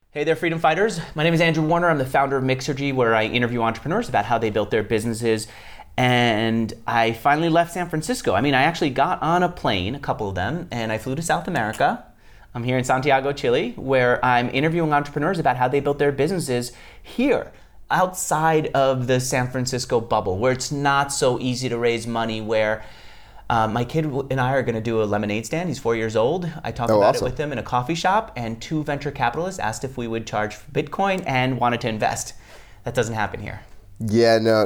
Hey there, freedom fighters. My name is Andrew Warner. I'm the founder of Mixergy, where I interview entrepreneurs about how they built their businesses. And I finally left San Francisco. I actually got on a plane, a couple of them, and I flew to South America. I'm here in Santiago, Chile, where I'm interviewing entrepreneurs about how they built their businesses here, outside of the San Francisco bubble, where it's not so easy to raise money, where my kid and I are going to do a lemonade stand. He's 4 years old. I talked about it with him in a coffee shop, and 2 venture capitalists asked if we would charge for Bitcoin and wanted to invest. That doesn't happen here. Yeah, no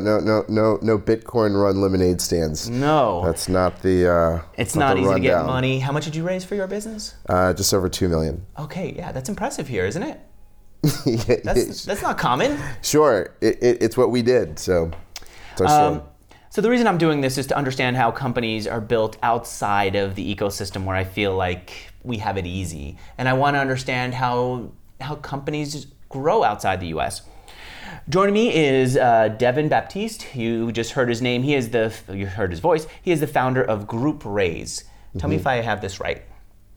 Bitcoin run lemonade stands. No. That's not the It's not easy to get money. How much did you raise for your business? Just over $2 million. Okay, yeah, that's impressive here, isn't it? Yeah, that's not common. Sure, it's what we did, so it's our story. So the reason I'm doing this is to understand how companies are built outside of the ecosystem where I feel like we have it easy. And I want to understand how companies grow outside the US. Joining me is Devin Baptiste. You just heard his name. You heard his voice. He is the founder of Group Raise. Tell me if I have this right.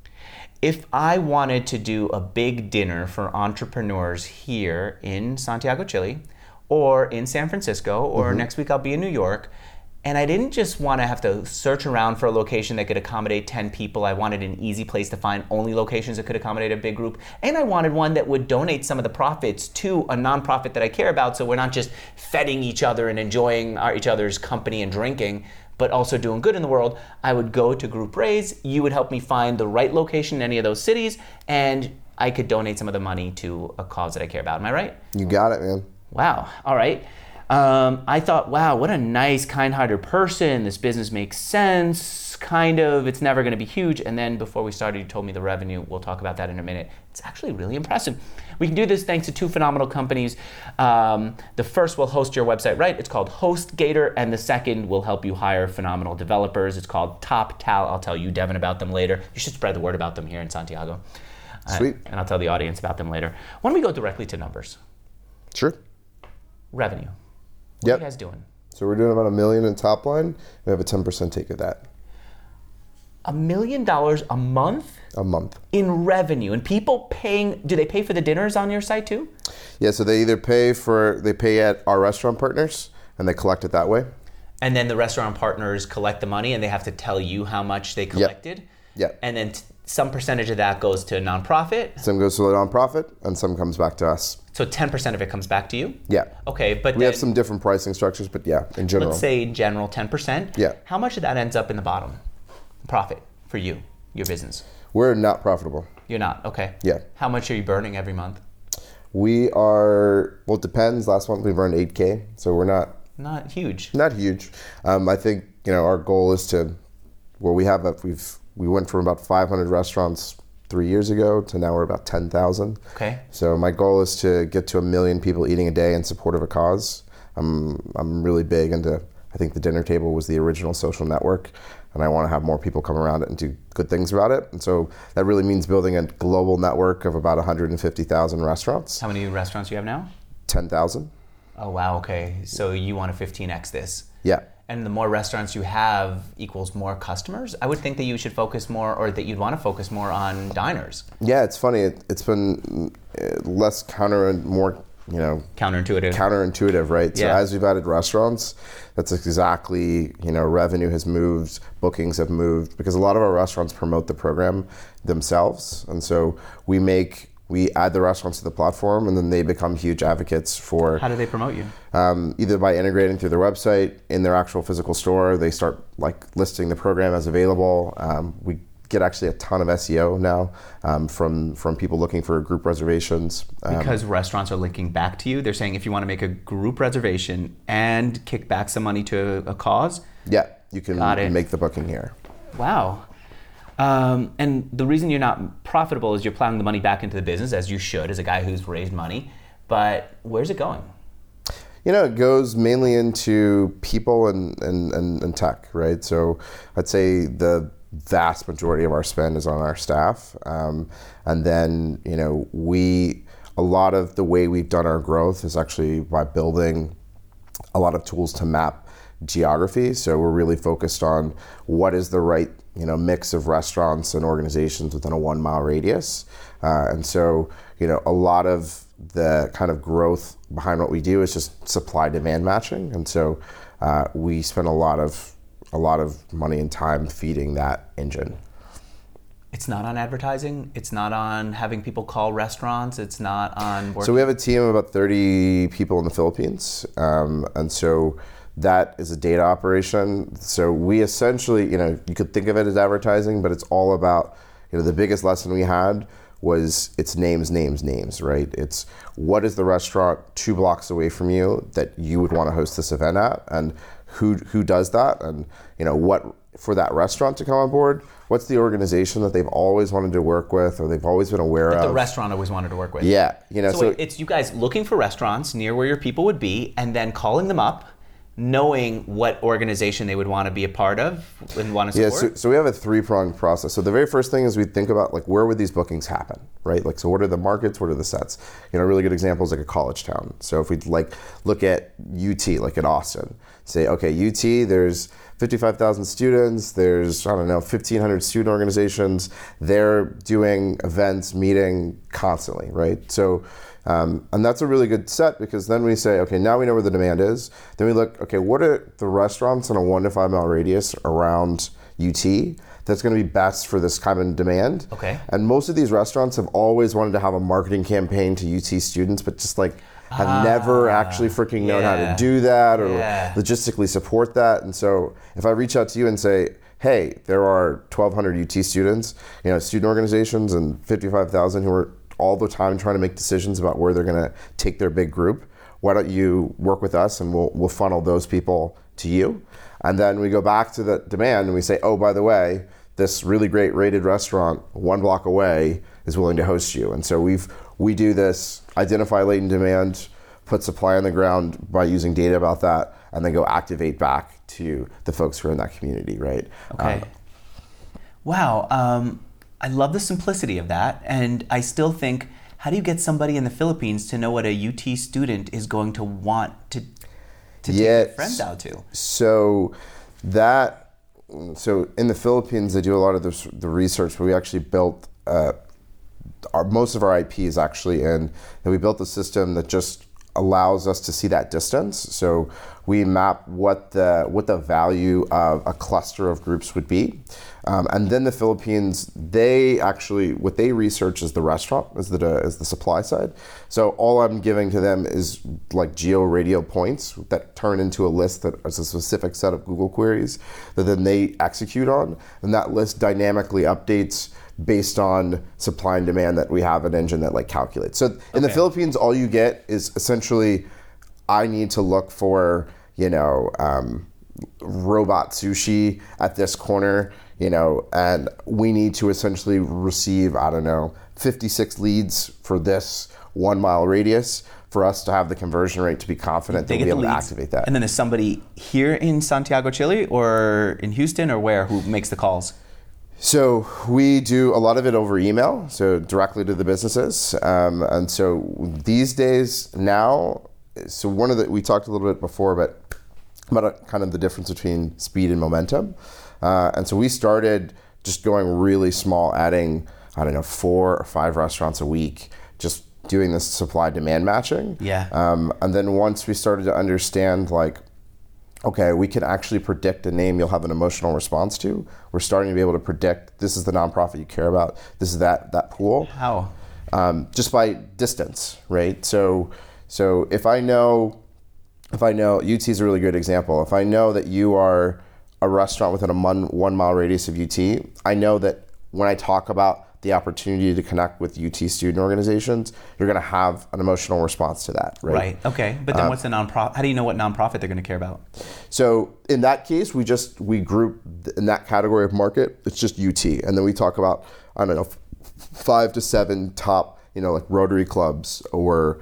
If I wanted to do a big dinner for entrepreneurs here in Santiago, Chile, or in San Francisco, or next week I'll be in New York, and I didn't just want to have to search around for a location that could accommodate 10 people. I wanted an easy place to find only locations that could accommodate a big group. And I wanted one that would donate some of the profits to a nonprofit that I care about, so we're not just feting each other and enjoying each other's company and drinking, but also doing good in the world. I would go to Group Raise. You would help me find the right location in any of those cities, and I could donate some of the money to a cause that I care about. Am I right? You got it, man. Wow. All right. I thought, wow, what a nice, kind-hearted person. This business makes sense, kind of. It's never going to be huge. And then before we started, you told me the revenue. We'll talk about that in a minute. It's actually really impressive. We can do this thanks to 2 phenomenal companies. The first will host your website, right? It's called HostGator. And the second will help you hire phenomenal developers. It's called TopTal. I'll tell you, Devin, about them later. You should spread the word about them here in Santiago. Sweet. And I'll tell the audience about them later. Why don't we go directly to numbers? Sure. Revenue. What are you guys doing? So we're doing about $1 million in top line. We have a 10% take of that. $1 million a month? A month. In revenue. And people do they pay for the dinners on your site too? Yeah, so they either pay at our restaurant partners and they collect it that way. And then the restaurant partners collect the money and they have to tell you how much they collected? Yep. And then some percentage of that goes to a nonprofit? Some goes to the nonprofit and some comes back to us. So 10% of it comes back to you? Yeah. Okay, but we have some different pricing structures, but yeah, in general. Let's say in general 10%. Yeah. How much of that ends up in the bottom? Profit for you, your business? We're not profitable. You're not, okay. Yeah. How much are you burning every month? We are, well, it depends. Last month we burned $8K, so we're not huge. Not huge. I think, our goal is to, where we went from about 500 restaurants 3 years ago to now we're about 10,000. Okay. So my goal is to get to 1 million people eating a day in support of a cause. I'm really big into, I think the dinner table was the original social network, and I want to have more people come around it and do good things about it. And so that really means building a global network of about 150,000 restaurants. How many restaurants do you have now? 10,000. Oh, wow, okay. So you want to 15x this. Yeah. And the more restaurants you have equals more customers? I would think that you should focus more, or that you'd want to focus more on diners. Yeah, it's funny. It's been less counterintuitive, right? So as we've added restaurants, that's exactly, revenue has moved, bookings have moved, because a lot of our restaurants promote the program themselves. And so we add the restaurants to the platform, and then they become huge advocates for... How do they promote you? Either by integrating through their website, in their actual physical store, they start listing the program as available. We get actually a ton of SEO now from people looking for group reservations. Because restaurants are linking back to you? They're saying if you want to make a group reservation and kick back some money to a cause? Yeah, you can make the booking here. Wow. And the reason you're not profitable is you're plowing the money back into the business, as you should, as a guy who's raised money. But where's it going? It goes mainly into people and tech, right? So I'd say the vast majority of our spend is on our staff. And then, a lot of the way we've done our growth is actually by building a lot of tools to map geography. So we're really focused on what is the right mix of restaurants and organizations within a 1 mile radius. And so a lot of the kind of growth behind what we do is just supply demand matching. And so we spend a lot of money and time feeding that engine. It's not on advertising. It's not on having people call restaurants. It's not on working. So we have a team of about 30 people in the Philippines. And so that is a data operation. So we essentially, you could think of it as advertising, but it's all about, the biggest lesson we had was it's names, right? It's what is the restaurant 2 blocks away from you that you would want to host this event at, and who does that, and what for that restaurant to come on board, what's the organization that they've always wanted to work with or they've always been aware of. The restaurant always wanted to work with. Yeah. So it's you guys looking for restaurants near where your people would be and then calling them up, knowing what organization they would want to be a part of and want to support? Yeah, so we have a 3-pronged process. So the very first thing is we think about where would these bookings happen, right? So what are the markets, what are the sets? A really good example is a college town. So if we look at UT, at Austin, say, okay, UT, there's 55,000 students, there's, 1,500 student organizations. They're doing events, meeting constantly, right? So, and that's a really good set because then we say, okay, now we know where the demand is. Then we look, okay, what are the restaurants in a 1 to 5 mile radius around UT that's going to be best for this kind of demand? Okay. And most of these restaurants have always wanted to have a marketing campaign to UT students, but just have never actually freaking known how to do that or logistically support that. And so if I reach out to you and say, hey, there are 1,200 UT students, student organizations and 55,000 who are all the time trying to make decisions about where they're going to take their big group, why don't you work with us and we'll funnel those people to you. And then we go back to the demand and we say, oh, by the way, this really great rated restaurant 1 block away is willing to host you. And so we do this, identify latent demand, put supply on the ground by using data about that, and then go activate back to the folks who are in that community, right? Okay. Wow. I love the simplicity of that. And I still think, how do you get somebody in the Philippines to know what a UT student is going to want to take their friends out to? So in the Philippines, they do a lot of the research, but we actually built most of our IP is actually in, and we built a system that just allows us to see that distance. So we map what the value of a cluster of groups would be. And then the Philippines, what they research is the restaurant, is the supply side. So all I'm giving to them is geo-radial points that turn into a list that is a specific set of Google queries that then they execute on. And that list dynamically updates based on supply and demand that we have an engine that calculates. So in the Philippines, all you get is essentially, I need to look for, robot sushi at this corner, and we need to essentially receive, 56 leads for this 1 mile radius for us to have the conversion rate to be confident that we'll be able to activate that. And then there's somebody here in Santiago, Chile, or in Houston, or where, who makes the calls? So we do a lot of it over email, so directly to the businesses. And so these days now, we talked a little bit before, but about kind of the difference between speed and momentum. And so we started just going really small, adding, 4 or 5 restaurants a week, just doing this supply demand matching. Yeah. And then once we started to understand okay, we can actually predict a name you'll have an emotional response to. We're starting to be able to predict, this is the nonprofit you care about, this is that pool. How? Just by distance, right? So if I know, UT is a really good example. If I know that you are a restaurant within a 1 mile radius of UT, I know that when I talk about the opportunity to connect with UT student organizations, you're going to have an emotional response to that, right? Right. Okay. But then what's the nonprofit? How do you know what nonprofit they're going to care about? So in that case, we group in that category of market. It's just UT, and then we talk about 5 to 7 top, Rotary clubs or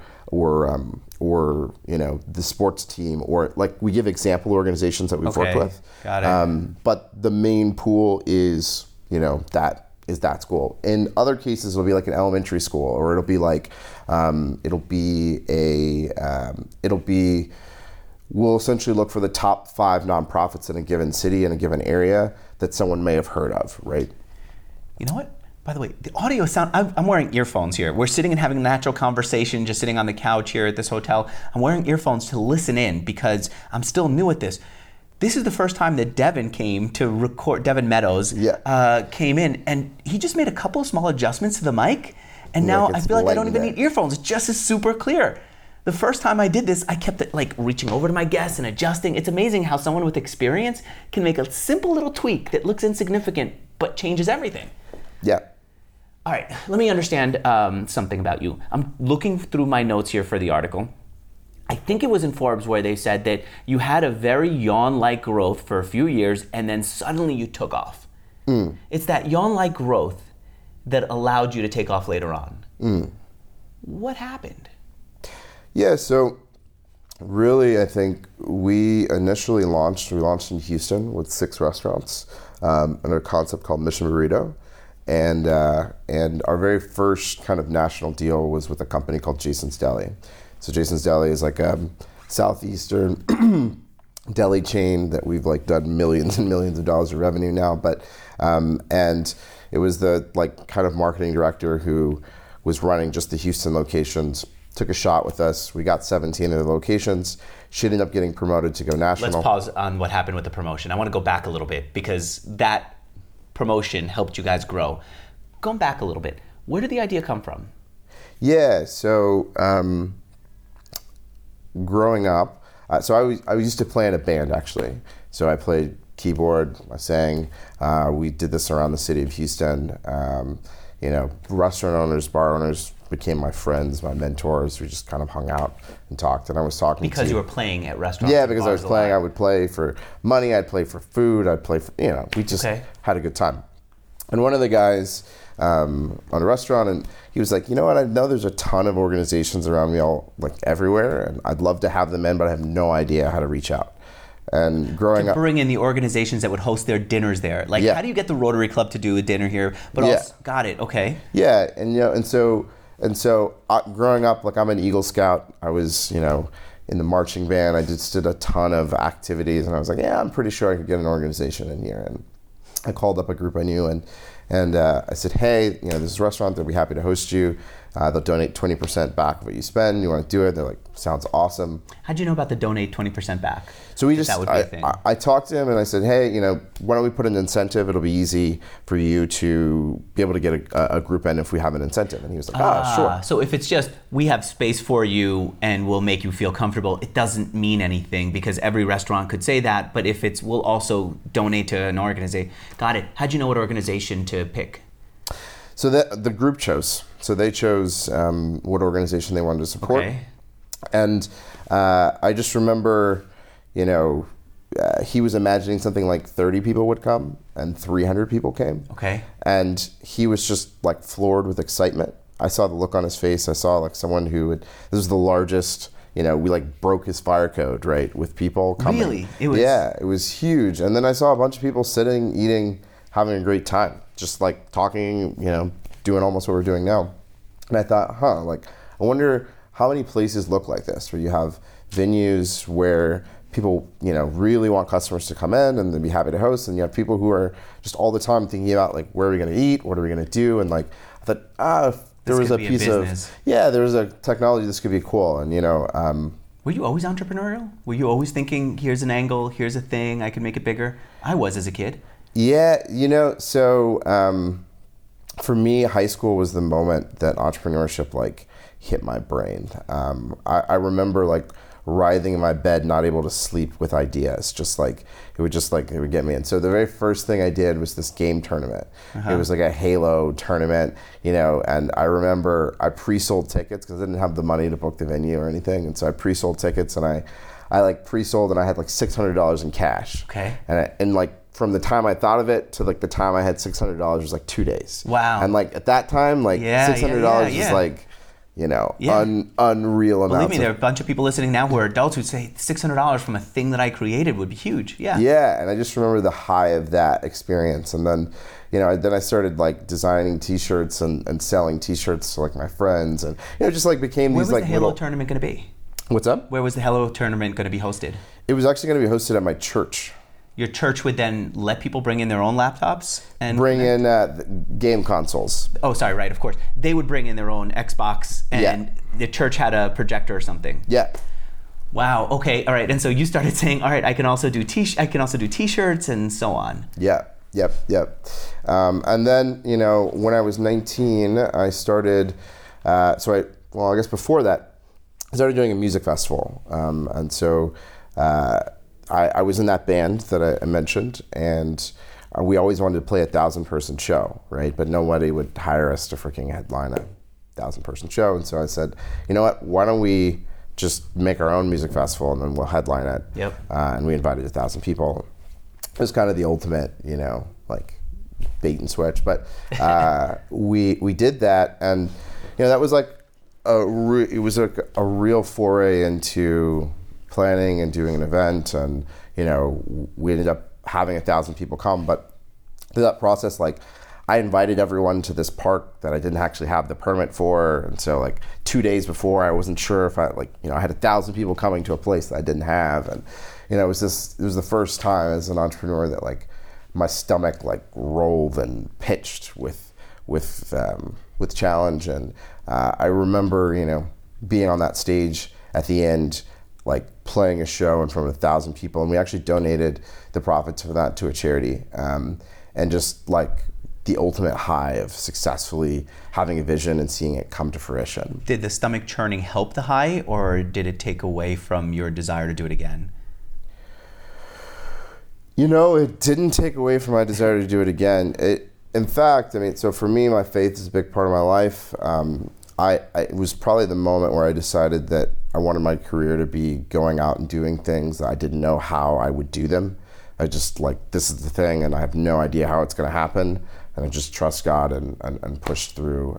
the sports team, or we give example organizations that we've worked with. Got it. But the main pool is that school. In other cases, it'll be an elementary school, or it'll be we'll essentially look for the top 5 nonprofits in a given city, in a given area that someone may have heard of, right? You know what? By the way, the audio sound, I'm wearing earphones here. We're sitting and having a natural conversation, just sitting on the couch here at this hotel. I'm wearing earphones to listen in because I'm still new at this. This is the first time that Devin came to record, Devin Meadows came in, and he just made a couple of small adjustments to the mic, and now I feel like I don't even need earphones. It's just as super clear. The first time I did this, I kept like reaching over to my guests and adjusting. It's amazing how someone with experience can make a simple little tweak that looks insignificant but changes everything. Yeah. All right, let me understand something about you. I'm looking through my notes here for the article. I think it was in Forbes where they said that you had a very yawn-like growth for a few years and then suddenly you took off. It's that yawn-like growth that allowed you to take off later on. What happened? Yeah, so really I think we launched in Houston with 6 restaurants under a concept called Mission Burrito. And our very first kind of national deal was with a company called Jason's Deli. So Jason's Deli is like a southeastern deli chain that we've like done millions and millions of dollars of revenue now. But and it was the like kind of marketing director who was running just the Houston locations, took a shot with us. We got 17 of the locations. She ended up getting promoted to go national. Let's pause on what happened with the promotion. I want to go back a little bit because that promotion helped you guys grow. Going back a little bit, where did the idea come from? Yeah, so growing up, so I used to play in a band actually. So I played keyboard, I sang. We did this around the city of Houston. Restaurant owners, bar owners became my friends, my mentors. We just kind of hung out and talked, and I was talking because you were playing at restaurants. Yeah, because I was playing. I would play for money. I'd play for food. I'd play for we just had a good time. And one of the guys on a restaurant, and he was like, you know what? I know there's a ton of organizations around me, all like everywhere, and I'd love to have them in, but I have no idea how to reach out. And growing up, bring in the organizations that would host their dinners there. Like, how do you get the Rotary Club to do a dinner here? But also, got it. Okay. Yeah, and so growing up, like I'm an Eagle Scout. I was, in the marching band. I just did a ton of activities, and I was like, yeah, I'm pretty sure I could get an organization in here. And I called up a group I knew, and I said, hey, this is a restaurant. They'll be happy to host you. They'll donate 20% back of what you spend. You want to do it? They're like, sounds awesome. How'd you know about the donate 20% back? So I talked to him and I said, hey, why don't we put an incentive? It'll be easy for you to be able to get a group in if we have an incentive. And he was like, sure. So if it's just, we have space for you and we'll make you feel comfortable, it doesn't mean anything because every restaurant could say that. But if it's, we'll also donate to an organization. Got it. How'd you know what organization to pick? So the group chose. So they chose what organization they wanted to support. Okay. And I just remember, he was imagining something like 30 people would come and 300 people came. Okay. And he was just like floored with excitement. I saw the look on his face. I saw like someone this was the largest, we like broke his fire code, right? With people coming. Really? It was huge. And then I saw a bunch of people sitting, eating, having a great time. Just like talking, doing almost what we're doing now. And I thought, I wonder how many places look like this, where you have venues where people, really want customers to come in and they'd be happy to host, and you have people who are just all the time thinking about like, where are we going to eat? What are we going to do? And like, I thought, if there was a piece of, there was a technology, this could be cool. And, were you always entrepreneurial? Were you always thinking, here's an angle, here's a thing, I can make it bigger? I was as a kid. Yeah, so for me, high school was the moment that entrepreneurship like hit my brain. I remember like writhing in my bed, not able to sleep with ideas. It would get me. And so the very first thing I did was this game tournament. It was like a Halo tournament, and I remember I pre-sold tickets because I didn't have the money to book the venue or anything. And so I pre-sold tickets, and I like pre-sold, and I had like $600 in cash. Okay. And like, from the time I thought of it to like the time I had $600 was like 2 days. Wow. And like at that time, like $600 was like, unreal amount. Believe me, there are a bunch of people listening now who are adults who say $600 from a thing that I created would be huge. Yeah. Yeah, and I just remember the high of that experience. And then, then I started like designing T-shirts and selling T-shirts to like my friends, and just like became Where these was like the Halo tournament going to be? What's up? Where was the Hello tournament going to be hosted? It was actually going to be hosted at my church. Your church would then let people bring in their own laptops and bring in game consoles. Oh, sorry, right, of course. They would bring in their own Xbox, and the church had a projector or something. Yeah. Wow. Okay. All right. And so you started saying, all right, I can also do T-shirts and so on. Yeah. Yep. And then, when I was 19, I started. I guess before that, I started doing a music festival, and so. I was in that band that I mentioned, and we always wanted to play a 1,000-person show, right? But nobody would hire us to freaking headline a 1,000-person show. And so I said, you know what? Why don't we just make our own music festival and then we'll headline it? Yep. And we invited 1,000 people. It was kind of the ultimate, like bait and switch. But we did that, and that was like it was a real foray into planning and doing an event, and we ended up having 1,000 people come. But through that process, like, I invited everyone to this park that I didn't actually have the permit for, and so like 2 days before, I wasn't sure if I had 1,000 people coming to a place that I didn't have, and it was the first time as an entrepreneur that like my stomach like rolled and pitched with challenge. And I remember being on that stage at the end, like playing a show in front of 1,000 people, and we actually donated the profits for that to a charity, and just like the ultimate high of successfully having a vision and seeing it come to fruition. Did the stomach churning help the high, or did it take away from your desire to do it again? It didn't take away from my desire to do it again. In fact, so for me, my faith is a big part of my life. It was probably the moment where I decided that I wanted my career to be going out and doing things that I didn't know how I would do them. I just this is the thing, and I have no idea how it's going to happen, and I just trust God and push through.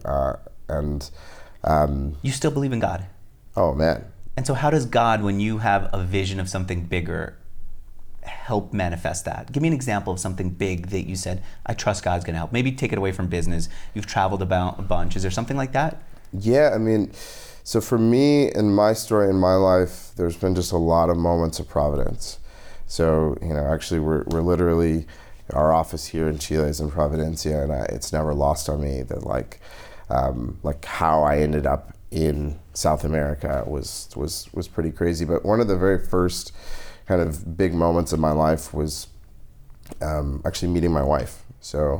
You still believe in God? Oh, man. And so how does God, when you have a vision of something bigger, help manifest that? Give me an example of something big that you said, I trust God's going to help. Maybe take it away from business. You've traveled about a bunch. Is there something like that? Yeah, so for me, in my story, in my life, there's been just a lot of moments of providence. So, actually we're literally, our office here in Chile is in Providencia, and it's never lost on me that like how I ended up in South America was pretty crazy. But one of the very first kind of big moments of my life was actually meeting my wife. So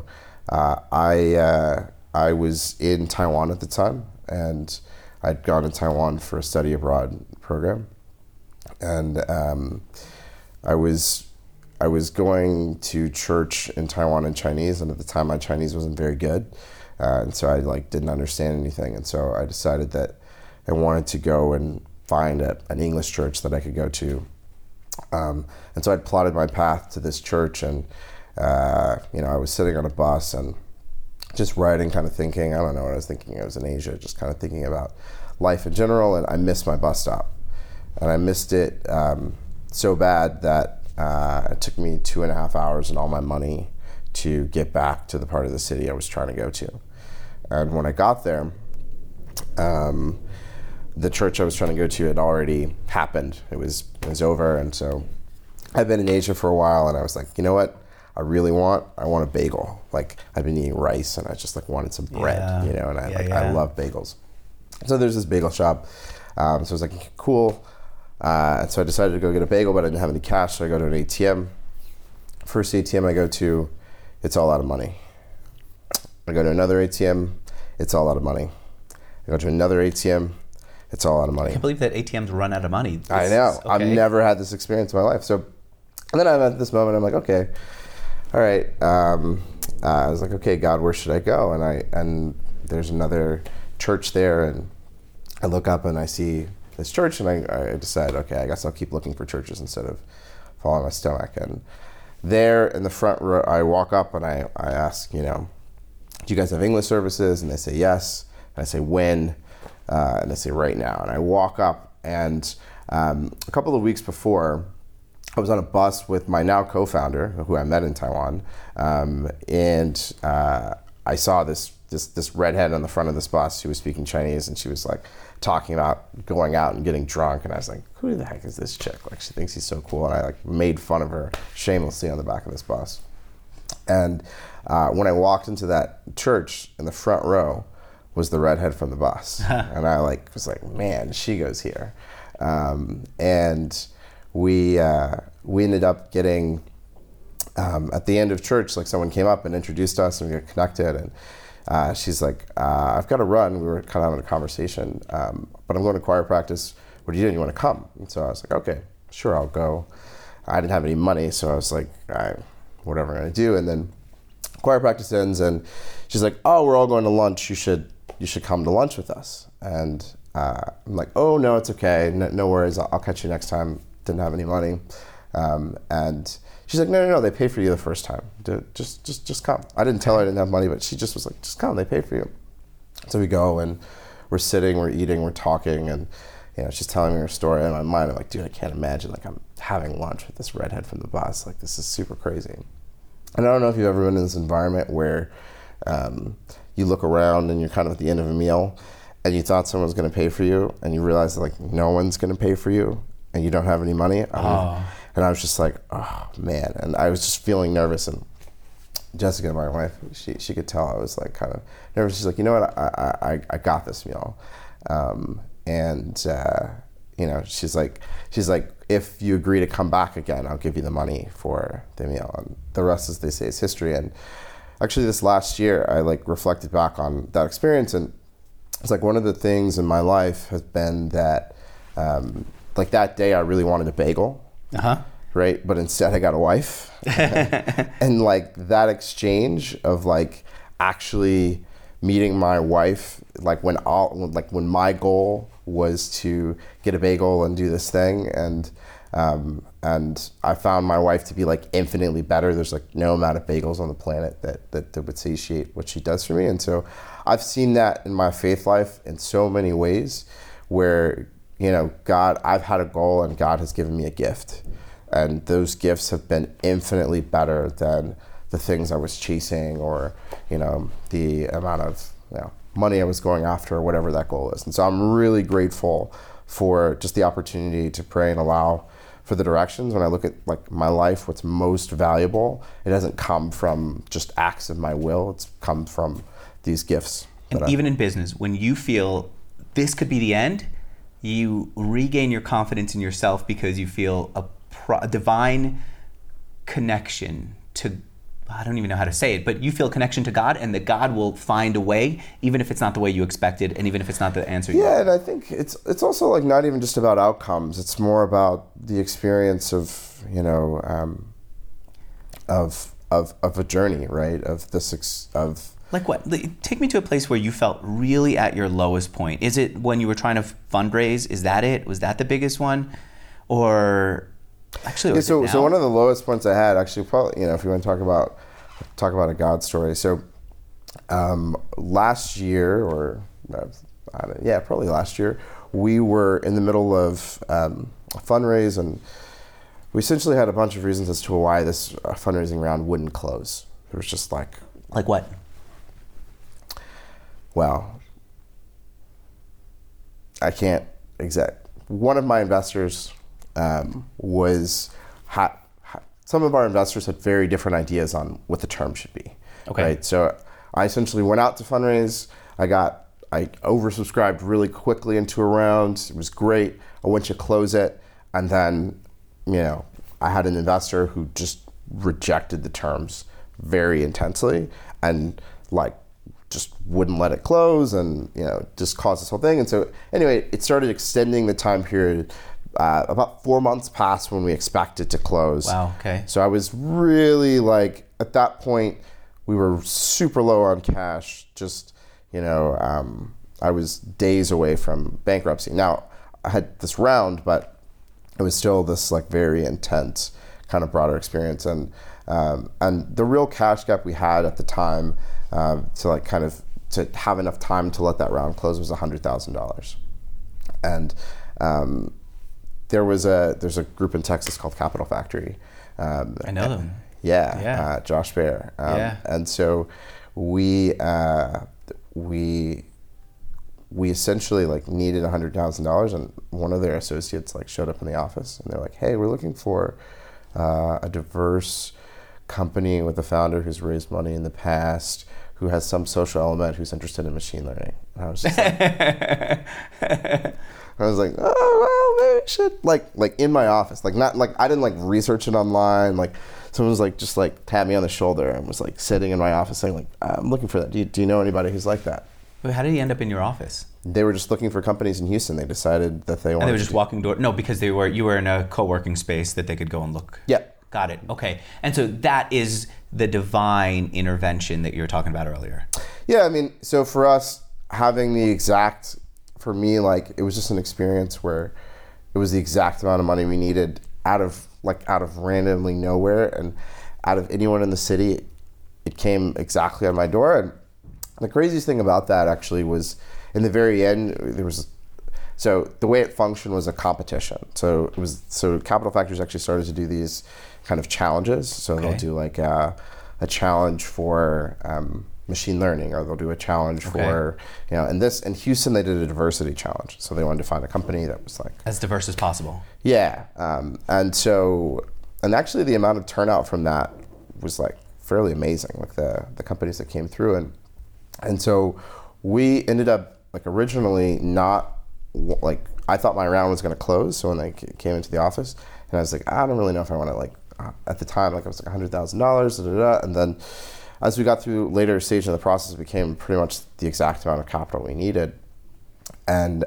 I was in Taiwan at the time, and I'd gone to Taiwan for a study abroad program, and I was going to church in Taiwan in Chinese, and at the time my Chinese wasn't very good, and so I didn't understand anything, and so I decided that I wanted to go and find an English church that I could go to, and so I plotted my path to this church, and I was sitting on a bus and just riding, kind of thinking, I don't know what I was thinking. I was in Asia, just kind of thinking about life in general, and I missed my bus stop. And I missed it so bad that it took me 2.5 hours and all my money to get back to the part of the city I was trying to go to. And when I got there, the church I was trying to go to had already happened. It was over, and so I've been in Asia for a while, and I was like, you know what? I want a bagel. Like, I've been eating rice, and I just wanted some bread, and I love bagels. So there's this bagel shop. So I was like, cool. And so I decided to go get a bagel, but I didn't have any cash, so I go to an ATM. First ATM I go to, it's all out of money. I go to another ATM, it's all out of money. I go to another ATM, it's all out of money. I can't believe that ATMs run out of money. I know. Okay. I've never had this experience in my life. So, and then I'm at this moment, I'm like, okay, all right. I was like, okay, God, where should I go? And there's another church there, and I look up and I see this church, and I decide, okay, I guess I'll keep looking for churches instead of following my stomach. And there in the front row, I walk up and I ask, do you guys have English services? And they say yes. And I say, when? And they say, right now. And I walk up, and a couple of weeks before, I was on a bus with my now co-founder, who I met in Taiwan, and I saw this this redhead on the front of this bus who was speaking Chinese, and she was like talking about going out and getting drunk, and I was like, who the heck is this chick? Like, she thinks he's so cool, and I like made fun of her shamelessly on the back of this bus. And when I walked into that church, in the front row was the redhead from the bus, and I like was like, man, she goes here. And we ended up getting at the end of church, like someone came up and introduced us, and we got connected, and she's like, I've got to run. We were kind of having a conversation, but I'm going to choir practice. What are you doing? You want to come? And so I was like, okay, sure, I'll go. I didn't have any money, so I was like, whatever I'm going to do. And then choir practice ends, and she's like, oh, we're all going to lunch. You should come to lunch with us. And I'm like, oh, no, it's okay. No worries. I'll catch you next time. Didn't have any money. And she's like, no, they pay for you the first time. Just come. I didn't tell her I didn't have money, but she just was like, just come, they pay for you. So we go, and we're sitting, we're eating, we're talking, and she's telling me her story. In my mind, I'm like, dude, I can't imagine, like, I'm having lunch with this redhead from the bus. Like, this is super crazy. And I don't know if you've ever been in this environment where you look around and you're kind of at the end of a meal, and you thought someone was going to pay for you, and you realize that, like, no one's going to pay for you, and you don't have any money. And I was just like, oh, man. And I was just feeling nervous. And Jessica, my wife, she could tell I was like kind of nervous. She's like, you know what, I got this meal. She's like, if you agree to come back again, I'll give you the money for the meal. And the rest, as they say, is history. And actually this last year, I like reflected back on that experience. And it's like one of the things in my life has been that, like that day I really wanted a bagel. Right, but instead I got a wife. And like that exchange of like actually meeting my wife, like when my goal was to get a bagel and do this thing, and I found my wife to be like infinitely better. There's like no amount of bagels on the planet that would satiate what she does for me. And so I've seen that in my faith life in so many ways, where God, I've had a goal and God has given me a gift. And those gifts have been infinitely better than the things I was chasing, or, the amount of money I was going after, or whatever that goal is. And so I'm really grateful for just the opportunity to pray and allow for the directions. When I look at like my life, what's most valuable, it doesn't come from just acts of my will. It's come from these gifts. And even in business, when you feel this could be the end, you regain your confidence in yourself because you feel a divine connection to, I don't even know how to say it, but you feel connection to God, and that God will find a way, even if it's not the way you expected, and even if it's not the answer you and I think it's also like not even just about outcomes. It's more about the experience of of a journey, right? Of like what? Take me to a place where you felt really at your lowest point. Is it when you were trying to fundraise? Is that it? Was that the biggest one, or? Actually, so one of the lowest points I had, actually, probably, if you want to talk about a God story. So last year, probably last year, we were in the middle of a fundraise, and we essentially had a bunch of reasons as to why this fundraising round wouldn't close. It was just like what? Well, I can't one of my investors some of our investors had very different ideas on what the term should be. Okay. Right. So I essentially went out to fundraise. I oversubscribed really quickly into a round. It was great. I went to close it, and then, I had an investor who just rejected the terms very intensely, and like just wouldn't let it close, and just caused this whole thing. And so anyway, it started extending the time period. About 4 months passed when we expected to close. Wow, okay. So I was really like, at that point, we were super low on cash. Just, I was days away from bankruptcy. Now, I had this round, but it was still this like very intense kind of broader experience. And the real cash gap we had at the time to have enough time to let that round close was $100,000. And there's a group in Texas called Capital Factory. I know them. Yeah. Josh Baer. And so we we essentially like needed $100,000, and one of their associates like showed up in the office, and they're like, "Hey, we're looking for a diverse company with a founder who's raised money in the past, who has some social element, who's interested in machine learning." And I was just like, "Oh well, maybe I should like in my office, like not like I didn't like research it online, like." Someone was like just like tapped me on the shoulder and was like sitting in my office saying like, "I'm looking for that. Do you know anybody who's like that?" Wait, how did he end up in your office? They were just looking for companies in Houston. They decided that they wanted. And they were just walking door. No, because you were in a co-working space that they could go and look. Yeah. Got it. Okay. And so that is the divine intervention that you were talking about earlier. Yeah, I mean, so for us, having the exact, for me, like it was just an experience where it was the exact amount of money we needed out of randomly nowhere, and out of anyone in the city, it came exactly on my door. And the craziest thing about that actually was in the very end, so the way it functioned was a competition. So Capital Factories actually started to do these kind of challenges. So They'll do like a challenge for machine learning, or they'll do a challenge for, in Houston they did a diversity challenge. So they wanted to find a company that was like as diverse as possible. Yeah, and actually the amount of turnout from that was like fairly amazing. Like the companies that came through, and so we ended up like originally not like I thought my round was going to close. So when they came into the office, and I was like, I don't really know if I want to like at the time like I was like $100,000, and then as we got through later stage in the process, it became pretty much the exact amount of capital we needed, and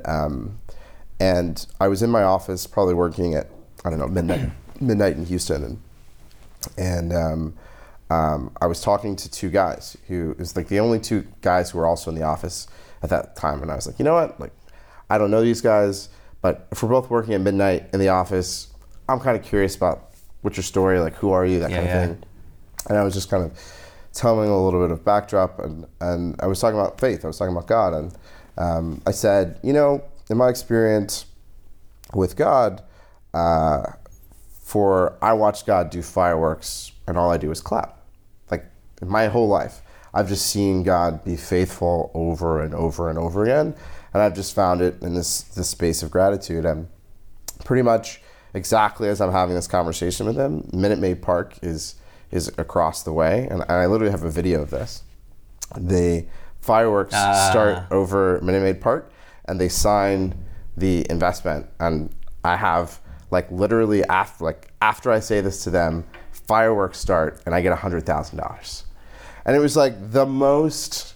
I was in my office probably working at midnight in Houston, and I was talking to two guys who is like the only two guys who were also in the office at that time, and I was like, you know what, like I don't know these guys, but if we're both working at midnight in the office, I'm kind of curious about what's your story, like who are you, that kind of thing, and I was just kind of telling a little bit of backdrop, and I was talking about faith, I was talking about God, and I said, in my experience with God, I watched God do fireworks and all I do is clap. Like in my whole life, I've just seen God be faithful over and over and over again, and I've just found it in this space of gratitude. And pretty much exactly as I'm having this conversation with him, Minute Maid Park is across the way, and I literally have a video of this. The fireworks start over Minute Maid Park, and they sign the investment, and I have like literally after I say this to them, fireworks start, and I get $100,000, and it was like the most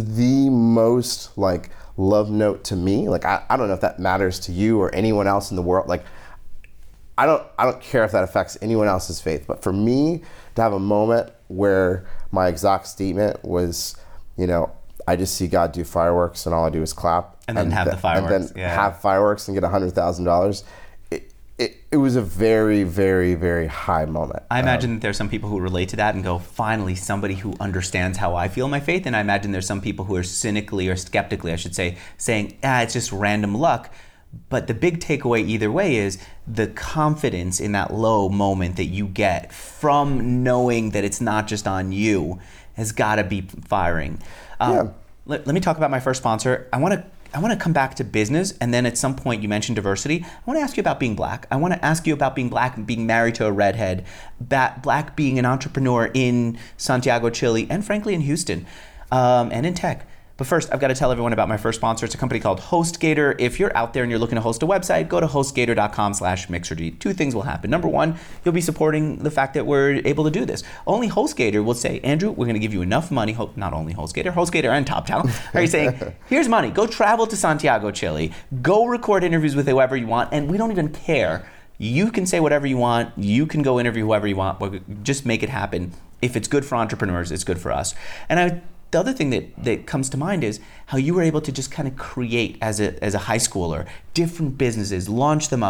like love note to me. Like I don't know if that matters to you or anyone else in the world. Like I don't care if that affects anyone else's faith, but for me to have a moment where my exact statement was, I just see God do fireworks and all I do is clap, and then have the fireworks, and then have fireworks and get $100,000. It was a very, very, very high moment. I imagine that there's some people who relate to that and go, finally, somebody who understands how I feel my faith. And I imagine there's some people who are cynically or skeptically, I should say, saying, it's just random luck. But the big takeaway either way is the confidence in that low moment that you get from knowing that it's not just on you has got to be firing. Let me talk about my first sponsor. I want to come back to business, and then at some point you mentioned diversity. I want to ask you about being black. I want to ask you about being black and being married to a redhead, black being an entrepreneur in Santiago, Chile, and frankly in Houston, and in tech. But first, I've got to tell everyone about my first sponsor. It's a company called HostGator. If you're out there and you're looking to host a website, go to hostgator.com/Mixergy. Two things will happen. Number one, you'll be supporting the fact that we're able to do this. Only HostGator will say, Andrew, we're going to give you enough money. Not only HostGator and Top Talent are saying, here's money. Go travel to Santiago, Chile. Go record interviews with whoever you want, and we don't even care. You can say whatever you want. You can go interview whoever you want. Just make it happen. If it's good for entrepreneurs, it's good for us. And the other thing that comes to mind is how you were able to just kind of create as a high schooler different businesses, launch them up,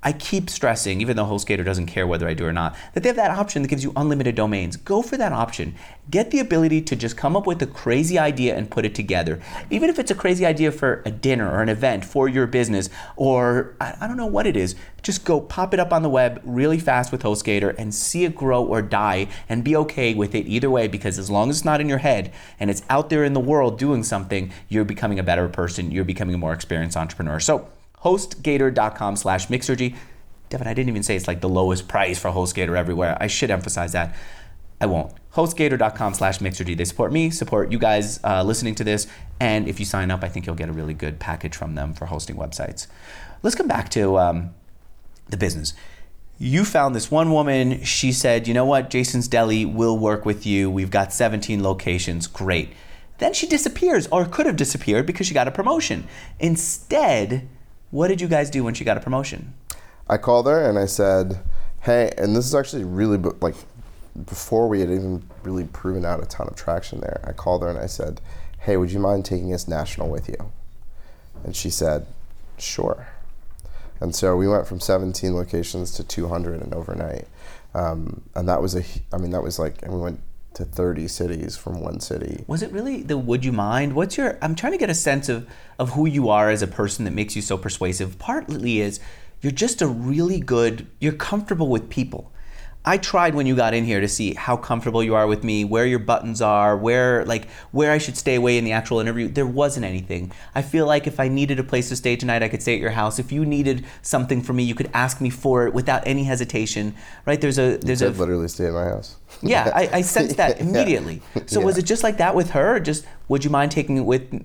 I keep stressing, even though HostGator doesn't care whether I do or not, that they have that option that gives you unlimited domains. Go for that option. Get the ability to just come up with a crazy idea and put it together. Even if it's a crazy idea for a dinner or an event for your business, or I don't know what it is, just go pop it up on the web really fast with HostGator and see it grow or die, and be okay with it either way, because as long as it's not in your head and it's out there in the world doing something, you're becoming a better person, you're becoming a more experienced entrepreneur. So HostGator.com/Mixergy. Devin, I didn't even say it's like the lowest price for HostGator everywhere. I should emphasize that. I won't. HostGator.com/Mixergy. They support me, support you guys listening to this. And if you sign up, I think you'll get a really good package from them for hosting websites. Let's come back to the business. You found this one woman. She said, you know what? Jason's Deli will work with you. We've got 17 locations. Great. Then she disappears, or could have disappeared because she got a promotion. Instead, what did you guys do when she got a promotion? I called her and I said, hey, and this is actually really like before we had even really proven out a ton of traction there. I called her and I said, hey, would you mind taking us national with you? And she said, sure. And so we went from 17 locations to 200 in overnight. And that was and we went to 30 cities from one city. Was it really the would you mind? I'm trying to get a sense of who you are as a person that makes you so persuasive. Partly is you're just you're comfortable with people. I tried when you got in here to see how comfortable you are with me, where your buttons are, where I should stay away in the actual interview. There wasn't anything. I feel like if I needed a place to stay tonight, I could stay at your house. If you needed something from me, you could ask me for it without any hesitation, right? You could literally stay at my house. Yeah, I sensed that immediately. Yeah. So was it just like that with her? Or just, would you mind taking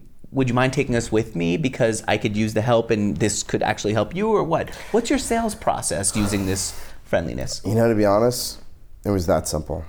us with me because I could use the help and this could actually help you, or what? What's your sales process using this friendliness? You know, to be honest, it was that simple.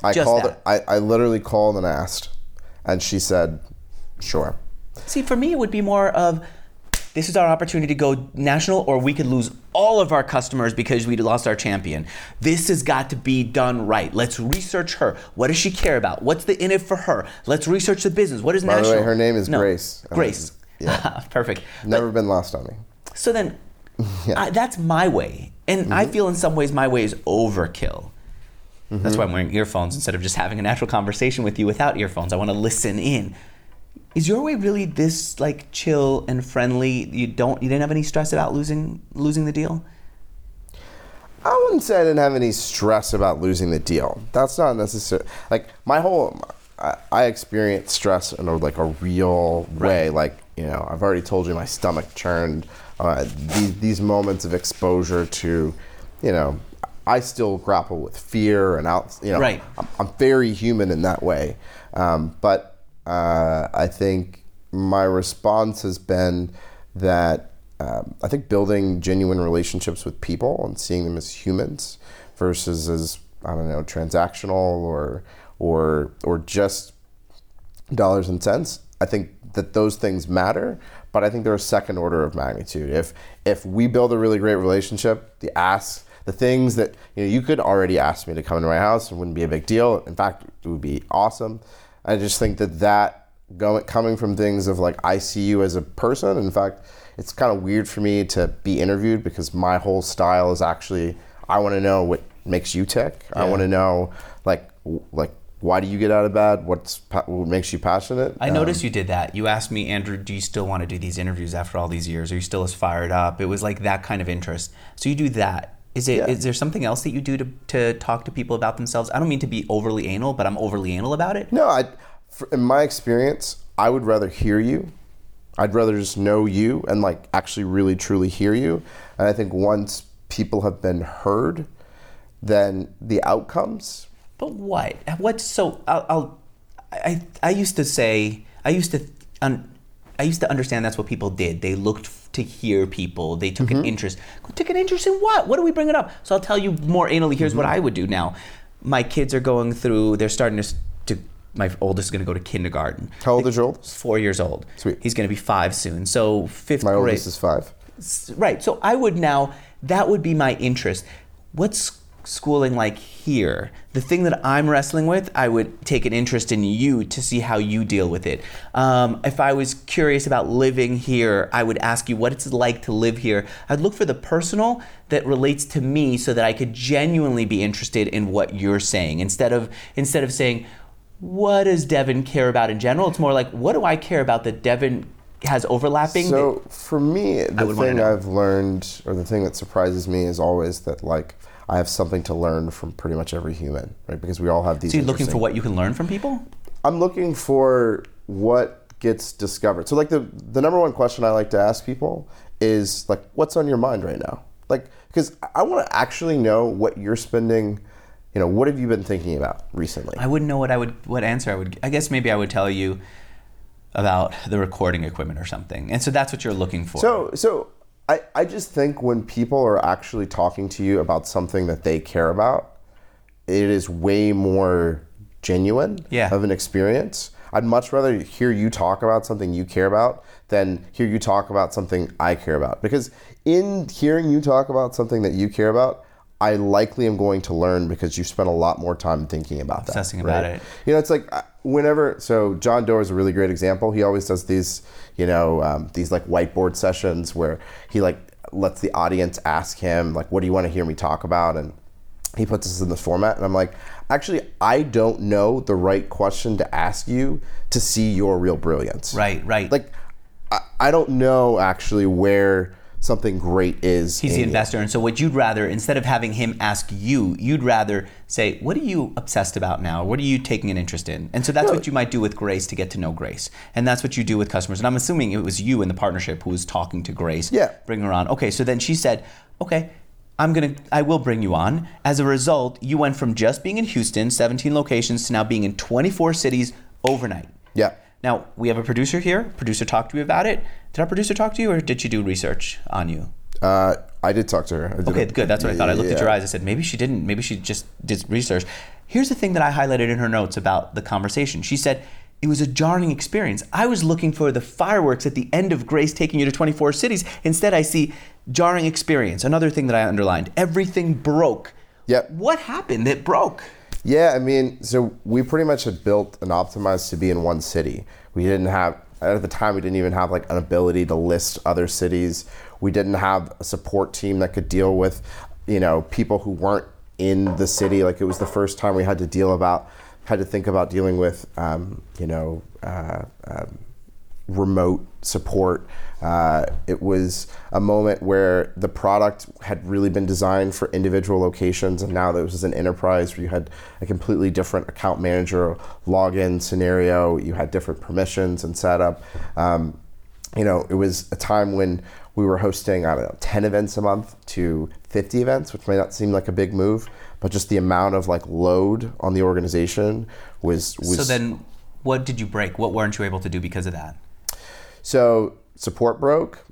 I literally called and asked, and she said, sure. See, for me, it would be more of, this is our opportunity to go national, or we could lose all of our customers because we lost our champion. This has got to be done right. Let's research her. What does she care about? What's in it for her? Let's research the business. What is national? By the way, her name is Grace. Grace. Yeah. Perfect. Never been lost on me. So then, that's my way. And I feel in some ways my way is overkill. That's why I'm wearing earphones instead of just having a natural conversation with you without earphones. I want to listen in. Is your way really this like chill and friendly? You didn't have any stress about losing the deal? I wouldn't say I didn't have any stress about losing the deal. That's not necessary. Like I experienced stress in a real way. Like, I've already told you my stomach churned. These moments of exposure to, I still grapple with fear and Right. I'm very human in that way. But I think my response has been that I think building genuine relationships with people and seeing them as humans versus as, transactional or just dollars and cents. I think that those things matter, but I think they're a second order of magnitude. If we build a really great relationship, the things that you could already ask me to come into my house, it wouldn't be a big deal. In fact, it would be awesome. I just think that coming from things of I see you as a person. In fact, it's kind of weird for me to be interviewed because my whole style is actually, I want to know what makes you tick. Yeah. I want to know why do you get out of bed? What makes you passionate? I noticed you did that. You asked me, Andrew, do you still want to do these interviews after all these years? Are you still as fired up? It was like that kind of interest. So you do that. Is there something else that you do to talk to people about themselves? I don't mean to be overly anal, but I'm overly anal about it. No, in my experience, I would rather hear you. I'd rather just know you and actually really truly hear you. And I think once people have been heard, then the outcomes. But what? What's so? I used to say I used to understand that's what people did. They looked to hear people. They took an interest. Took an interest in what? What are we bringing up? So I'll tell you more anally. Here's what I would do now. My kids are going through. They're starting to. My oldest is going to go to kindergarten. How old is your oldest? 4 years old. Sweet. He's going to be 5 soon. So fifth grade. My oldest is 5. Right. So I would now. That would be my interest. What's schooling like here, the thing that I'm wrestling with, I would take an interest in you to see how you deal with it. If I was curious about living here, I would ask you what it's like to live here. I'd look for the personal that relates to me so that I could genuinely be interested in what you're saying. Instead of saying, what does Devin care about in general? It's more like, what do I care about that Devin has overlapping? So for me, the thing I've learned, or the thing that surprises me, is always that like I have something to learn from pretty much every human, right? Because we all have these. So you're looking for what you can learn from people? I'm looking for what gets discovered. So like the number one question I like to ask people is like, what's on your mind right now? Like, because I want to actually know what you're spending. What have you been thinking about recently? I wouldn't know what answer I would. I guess maybe I would tell you about the recording equipment or something. And so that's what you're looking for. So I just think when people are actually talking to you about something that they care about, it is way more genuine of an experience. I'd much rather hear you talk about something you care about than hear you talk about something I care about. Because in hearing you talk about something that you care about, I likely am going to learn because you spent a lot more time thinking about that. Obsessing about it. It's like so John Doerr is a really great example. He always does these, these like whiteboard sessions where he like lets the audience ask him like, what do you want to hear me talk about? And he puts this in this format. And I'm like, actually, I don't know the right question to ask you to see your real brilliance. Right. Like, I don't know actually where something great is. He's the investor. And so what you'd rather, instead of having him ask you, you'd rather say, what are you obsessed about now? What are you taking an interest in? And so that's what you might do with Grace to get to know Grace. And that's what you do with customers. And I'm assuming it was you in the partnership who was talking to Grace, bring her on. Okay, so then she said, okay, I will bring you on. As a result, you went from just being in Houston, 17 locations, to now being in 24 cities overnight. Yeah. Now, we have a producer here. Producer talked to you about it. Did our producer talk to you, or did she do research on you? I did talk to her. Okay, good. That's what I thought. I looked at your eyes. I said, maybe she didn't. Maybe she just did research. Here's the thing that I highlighted in her notes about the conversation. She said, it was a jarring experience. I was looking for the fireworks at the end of Grace taking you to 24 cities. Instead, I see jarring experience. Another thing that I underlined. Everything broke. Yep. What happened that broke? Yeah, I mean, so we pretty much had built and optimized to be in one city. We didn't have, at the time, we didn't even have like an ability to list other cities. We didn't have a support team that could deal with, people who weren't in the city. Like it was the first time we had to think about dealing with, remote support. It was a moment where the product had really been designed for individual locations, and now there was an enterprise where you had a completely different account manager login scenario. You had different permissions and setup. It was a time when we were hosting, 10 events a month to 50 events, which may not seem like a big move, but just the amount of like load on the organization was. So then what did you break? What weren't you able to do because of that? So support broke,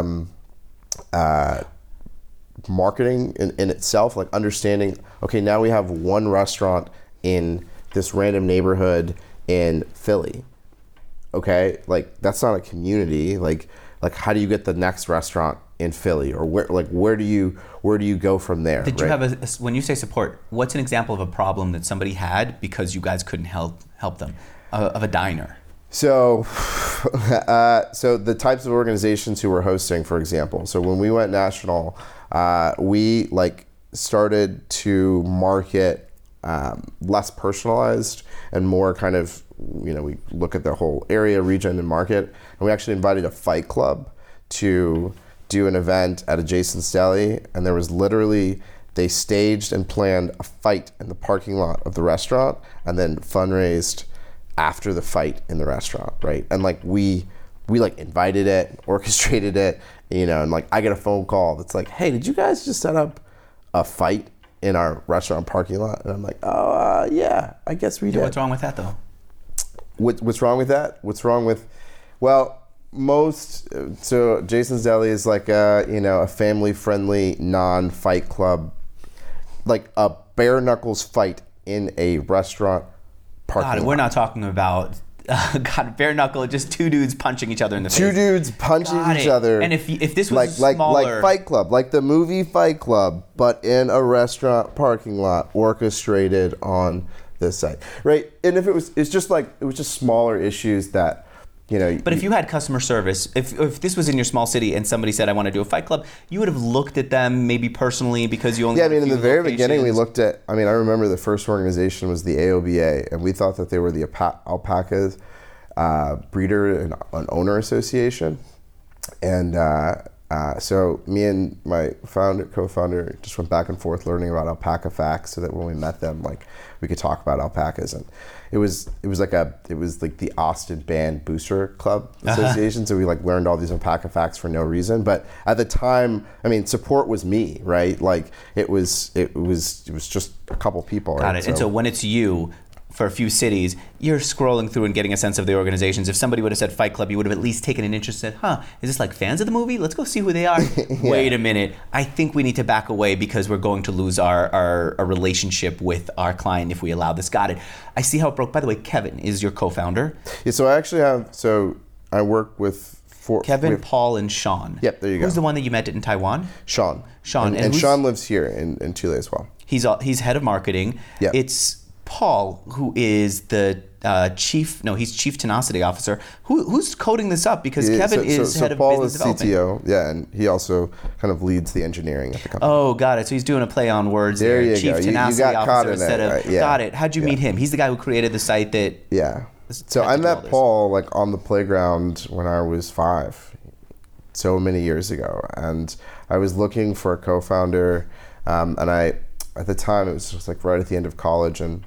marketing in itself, like understanding, okay, now we have one restaurant in this random neighborhood in Philly. Okay, like that's not a community. Like how do you get the next restaurant in Philly, or where do you go from there? Did you have when you say support, what's an example of a problem that somebody had because you guys couldn't help them, of a diner? So the types of organizations who were hosting, for example. So when we went national, we started to market less personalized and more kind of, we look at the whole area, region, and market. And we actually invited a fight club to do an event at a Jason's Deli, and there was literally, they staged and planned a fight in the parking lot of the restaurant and then fundraised after the fight in the restaurant, right? And we invited it, orchestrated it, and I get a phone call that's like, hey, did you guys just set up a fight in our restaurant parking lot? And I'm like, yeah, I guess we did. What's wrong with that though? What's wrong with that? What's wrong with, so Jason's Deli is like a family-friendly, non-fight club, like a bare knuckles fight in a restaurant parking lot. We're not talking about God, bare knuckle, just two dudes punching each other in the face. Two dudes punching each other. And if this was like smaller, Fight Club, like the movie Fight Club, but in a restaurant parking lot, orchestrated on this site, right? And if it was just smaller issues that, But if you had customer service, if this was in your small city and somebody said, I want to do a Fight Club, you would have looked at them maybe personally because you only Yeah, I mean, in the very locations. beginning, we looked at, I remember the first organization was the AOBA, and we thought that they were the Alpaca Breeder and Owner Association. And so me and my co-founder just went back and forth learning about alpaca facts so that when we met them, like, we could talk about alpacas. And it was like the Austin Band Booster Club Association. So we learned all these alpaca facts for no reason. But at the time, support was me, right? Like it was just a couple people. Got it. And so when it's you, for a few cities, you're scrolling through and getting a sense of the organizations. If somebody would have said Fight Club, you would have at least taken an interest and said, is this like fans of the movie? Let's go see who they are. Yeah. Wait a minute. I think we need to back away because we're going to lose our relationship with our client if we allow this. Got it. I see how it broke. By the way, Kevin is your co-founder. Yeah, so I work with Kevin, Paul, and Sean. Yep, there you go. Who's the one that you met in Taiwan? Sean. And Sean lives here in Chile as well. He's head of marketing. Yeah. It's Paul, who is the he's chief tenacity officer. Who's coding this up? Because Kevin is head of Paul business is development. CTO, yeah, and he also kind of leads the engineering at the company. Oh, got it. So he's doing a play on words there. there. You Chief go. tenacity you got caught officer in instead it, of. right? Yeah. Got it. How'd you meet him? He's the guy who created the site that. Yeah. So I met Paul on the playground when I was 5, so many years ago, and I was looking for a co-founder, and at the time it was just right at the end of college, and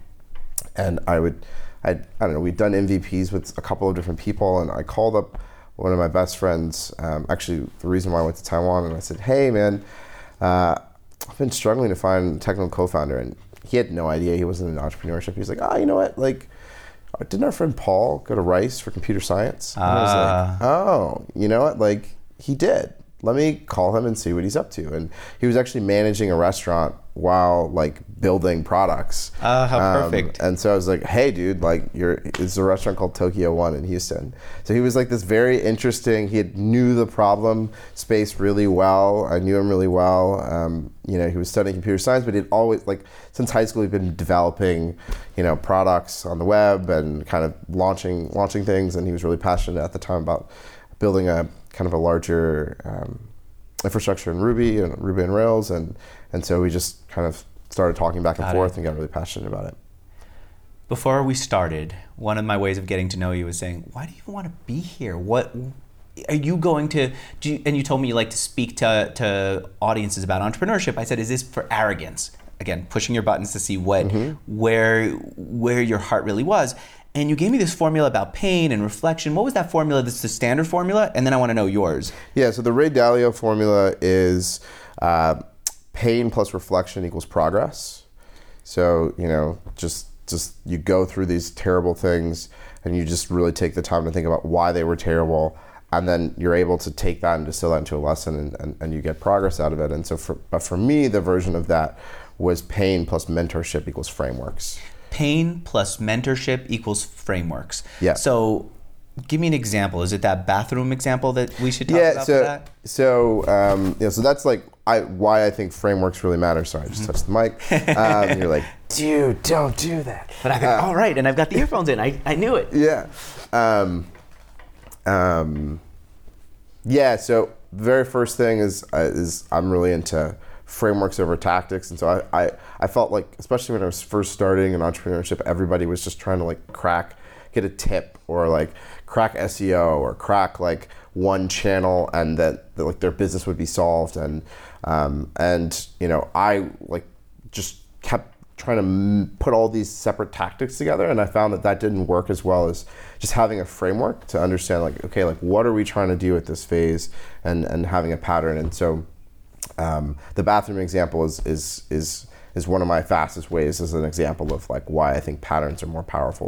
I don't know, we'd done MVPs with a couple of different people, and I called up one of my best friends, actually the reason why I went to Taiwan, and I said, hey man, I've been struggling to find a technical co-founder, and he had no idea, he wasn't in entrepreneurship. He was like, you know what, didn't our friend Paul go to Rice for computer science? And I was like, you know what, he did. Let me call him and see what he's up to. And he was actually managing a restaurant while building products. How perfect. And so I was like, hey dude, it's a restaurant called Tokyo One in Houston. So he was this very interesting, he knew the problem space really well. I knew him really well. He was studying computer science, but he'd always, since high school, he'd been developing, products on the web and kind of launching things. And he was really passionate at the time about building a kind of a larger infrastructure in Ruby and Rails, and so we just kind of started talking back and forth and got really passionate about it. Before we started, one of my ways of getting to know you was saying, why do you even want to be here? What are you going to do? And you told me you like to speak to audiences about entrepreneurship. I said, is this for arrogance? Again, pushing your buttons to see where your heart really was. And you gave me this formula about pain and reflection. What was that formula? That's the standard formula? And then I want to know yours. Yeah, so the Ray Dalio formula is pain plus reflection equals progress. So, just you go through these terrible things and you just really take the time to think about why they were terrible. And then you're able to take that and distill that into a lesson, and you get progress out of it. And so for me, the version of that was pain plus mentorship equals frameworks. Pain plus mentorship equals frameworks. Yeah. So give me an example. Is it that bathroom example that we should talk about for that? So that's why I think frameworks really matter. Sorry, I just touched the mic. You're like, dude, don't do that. But I go, all right, and I've got the earphones in. I knew it. Yeah. So the very first thing is I'm really into frameworks over tactics, and so I felt especially when I was first starting in entrepreneurship, everybody was just trying to get a tip or crack SEO or crack one channel, and that their business would be solved, and I just kept trying to put all these separate tactics together, and I found that didn't work as well as just having a framework to understand what are we trying to do at this phase, and having a pattern. And so the bathroom example is one of my fastest ways as an example of why I think patterns are more powerful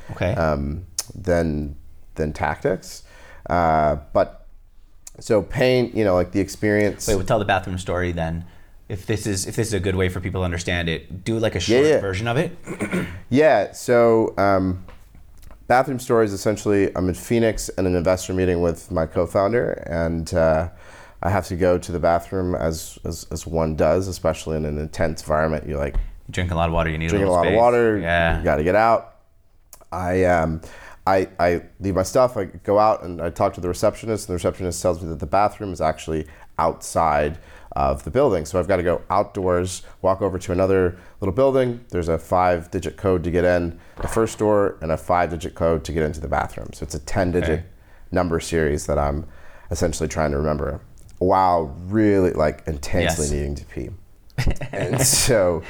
than tactics. But so pain, the experience. Wait, we'll tell the bathroom story then. If this is a good way for people to understand it, do a short version of it. Yeah. So bathroom story is essentially I'm in Phoenix in an investor meeting with my co-founder, and I have to go to the bathroom as one does, especially in an intense environment. You're like drinking a lot of water. You need drinking a a lot space. of water. Yeah. You got to get out. I leave my stuff. I go out and I talk to the receptionist, and the receptionist tells me that the bathroom is actually outside of the building. So I've got to go outdoors, walk over to another little building. There's a 5-digit code to get in the first door and a 5-digit code to get into the bathroom. So it's a 10-digit number series that I'm essentially trying to remember while really like intensely needing to pee. and so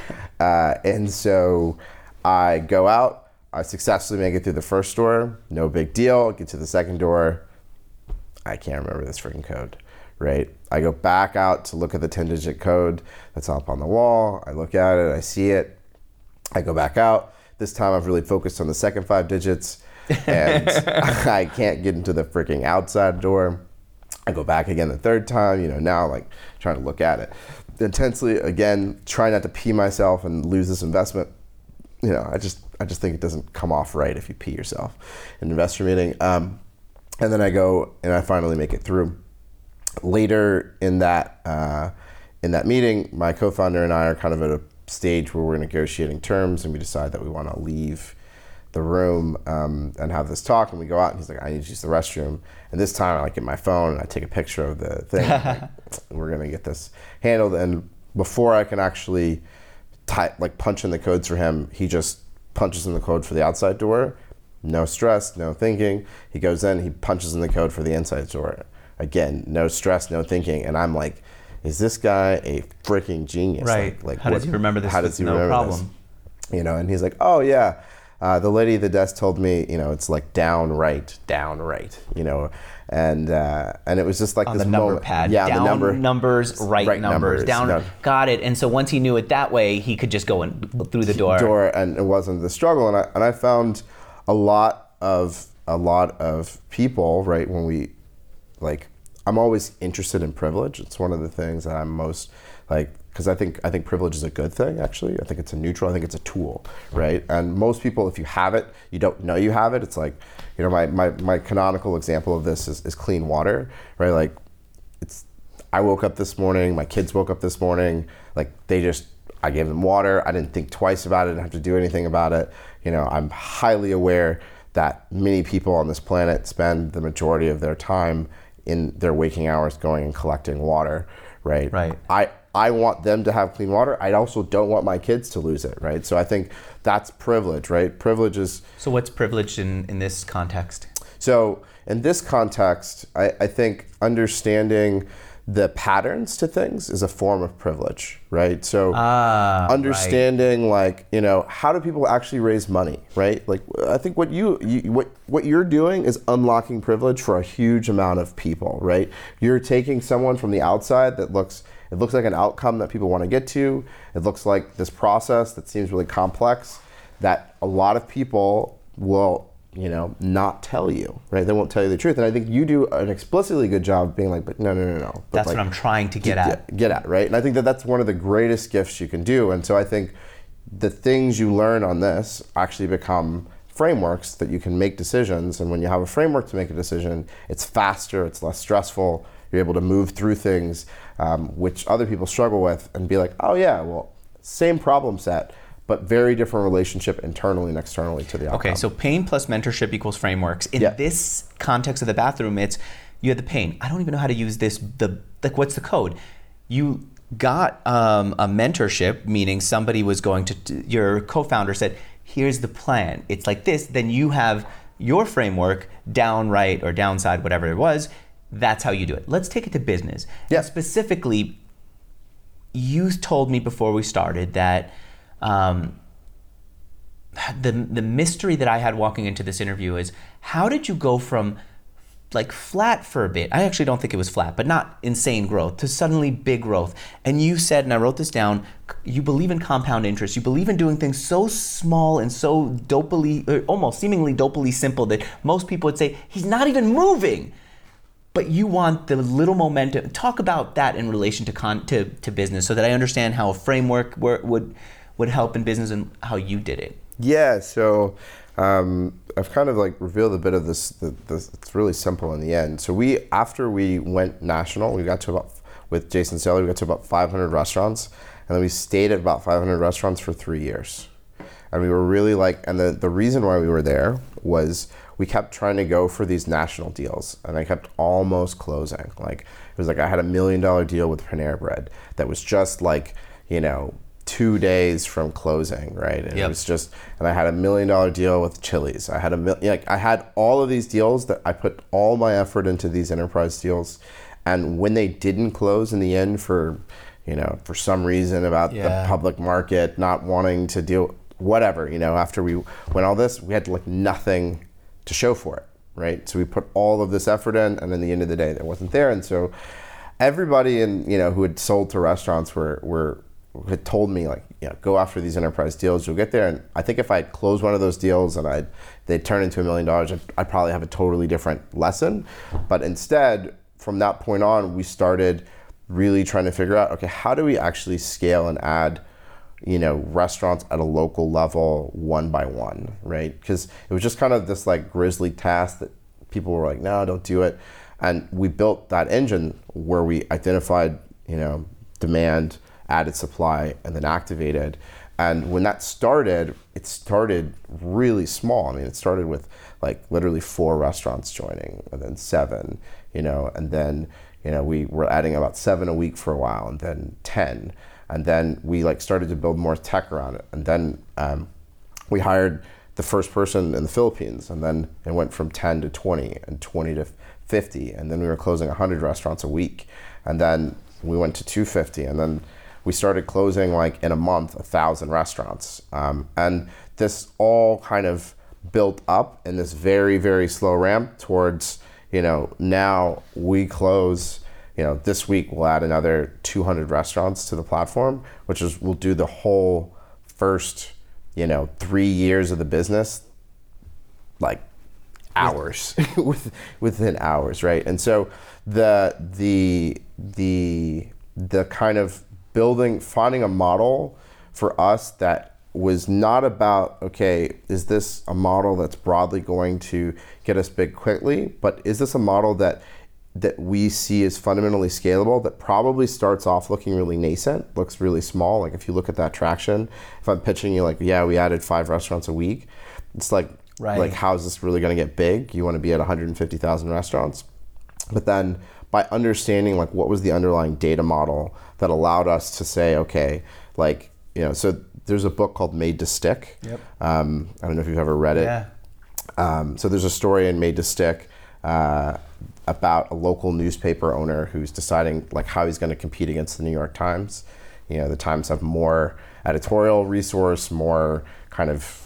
I go out. I successfully make it through the first door, no big deal. Get to the second door, I can't remember this freaking code, right? I go back out to look at the 10-digit code that's up on the wall. I look at it, I see it. I go back out. This time I've really focused on the second 5 digits, and I can't get into the freaking outside door. I go back again the third time, now like trying to look at it intensely again, try not to pee myself and lose this investment. I just think it doesn't come off right if you pee yourself in an investor meeting. And then I go and I finally make it through. Later in that meeting, my co-founder and I are kind of at a stage where we're negotiating terms, and we decide that we want to leave the room and have this talk. And we go out, and he's like, "I need to use the restroom." And this time, I get my phone and I take a picture of the thing. Like, we're gonna get this handled. And before I can actually punch in the codes for him, he just punches in the code for the outside door. No stress, no thinking. He goes in, he punches in the code for the inside door. Again, no stress, no thinking. And I'm like, is this guy a freaking genius? Right. How does he remember this? How does he remember problem? This? And he's like, oh yeah, the lady at the desk told me, it's like down right, and it was just like on this the number moment. pad. Yeah, down the number, numbers, right numbers, down. No. Got it. And so once he knew it that way, he could just go in through the door. And it wasn't the struggle. And I found a lot of people, right, when we I'm always interested in privilege. It's one of the things that I'm most because I think privilege is a good thing, actually. I think it's a neutral, I think it's a tool, right? And most people, if you have it, you don't know you have it. It's like, my canonical example of this is clean water, right? I woke up this morning, my kids woke up this morning, I gave them water. I didn't think twice about it, I didn't have to do anything about it. I'm highly aware that many people on this planet spend the majority of their time in their waking hours going and collecting water, right? Right. I want them to have clean water. I also don't want my kids to lose it, right? So I think that's privilege, right? Privilege is... So what's privilege in this context? So in this context, I think understanding the patterns to things is a form of privilege, right? So understanding how do people actually raise money, right? I think what you're doing is unlocking privilege for a huge amount of people, right? You're taking someone from the outside it looks like an outcome that people want to get to. It looks like this process that seems really complex that a lot of people will not tell you, right? They won't tell you the truth. And I think you do an explicitly good job of being like, but no. But that's what I'm trying to get at. Get at, right? And I think that's one of the greatest gifts you can do. And so I think the things you learn on this actually become frameworks that you can make decisions. And when you have a framework to make a decision, it's faster, it's less stressful. You're able to move through things which other people struggle with and be like, oh yeah, well, same problem set, but very different relationship internally and externally to the outcome. Okay, so pain plus mentorship equals frameworks. In this context of the bathroom, it's you had the pain. I don't even know how to use this. What's the code? You got a mentorship, meaning somebody was going to, your co-founder said, here's the plan. It's like this. Then you have your framework, down right or downside, whatever it was. That's how you do it. Let's take it to business. Yeah. And specifically, you told me before we started that the mystery that I had walking into this interview is how did you go from flat for a bit? I actually don't think it was flat, but not insane growth, to suddenly big growth. And you said, and I wrote this down, you believe in compound interest. You believe in doing things so small and so almost seemingly dopely simple that most people would say, he's not even moving. But you want the little momentum. Talk about that in relation to business so that I understand how a framework would help in business and how you did it. Yeah, so I've kind of like revealed a bit of this. It's really simple in the end. So after we went national, we got to about, with Jason Saylor, we got to about 500 restaurants, and then we stayed at about 500 restaurants for 3 years. And we were really like, and the reason why we were there was we kept trying to go for these national deals, and I kept almost closing. Like, it was like I had $1 million deal with Panera Bread that was just like, 2 days from closing, right? And It was just, and I had $1 million deal with Chili's. I had I had all of these deals that I put all my effort into these enterprise deals, and when they didn't close in the end for some reason about the public market not wanting to deal, whatever, after we went all this, we had like nothing to show for it, right? So we put all of this effort in, and in the end of the day, it wasn't there. And so everybody who had sold to restaurants had told me, like, go after these enterprise deals, you'll get there. And I think if I had closed one of those deals and they'd turn into $1 million, I'd probably have a totally different lesson. But instead, from that point on, we started really trying to figure out, okay, how do we actually scale and add restaurants at a local level one by one, right? Because it was just kind of this like grisly task that people were like, no, don't do it. And we built that engine where we identified, demand, added supply, and then activated. And when that started, it started really small. I mean, it started with like literally 4 restaurants joining, and then 7, and then, we were adding about 7 a week for a while, and then 10. And then we like started to build more tech around it. And then we hired the first person in the Philippines, and then it went from 10 to 20 and 20 to 50. And then we were closing 100 restaurants a week. And then we went to 250. And then we started closing like in a month, 1,000 restaurants. And this all kind of built up in this very, very slow ramp towards, now we close, this week we'll add another 200 restaurants to the platform, which is, we'll do the whole first, 3 years of the business, like hours, within hours, right? And so the kind of finding a model for us that was not about, okay, is this a model that's broadly going to get us big quickly, but is this a model that we see as fundamentally scalable, that probably starts off looking really nascent, looks really small. Like if you look at that traction, if I'm pitching you like, yeah, we added 5 restaurants a week, it's like, right, like how is this really gonna get big? You wanna be at 150,000 restaurants. But then by understanding like what was the underlying data model that allowed us to say, okay, like, so there's a book called Made to Stick. Yep. I don't know if you've ever read it. Yeah. So there's a story in Made to Stick about a local newspaper owner who's deciding like how he's going to compete against the New York Times. The Times have more editorial resource, more kind of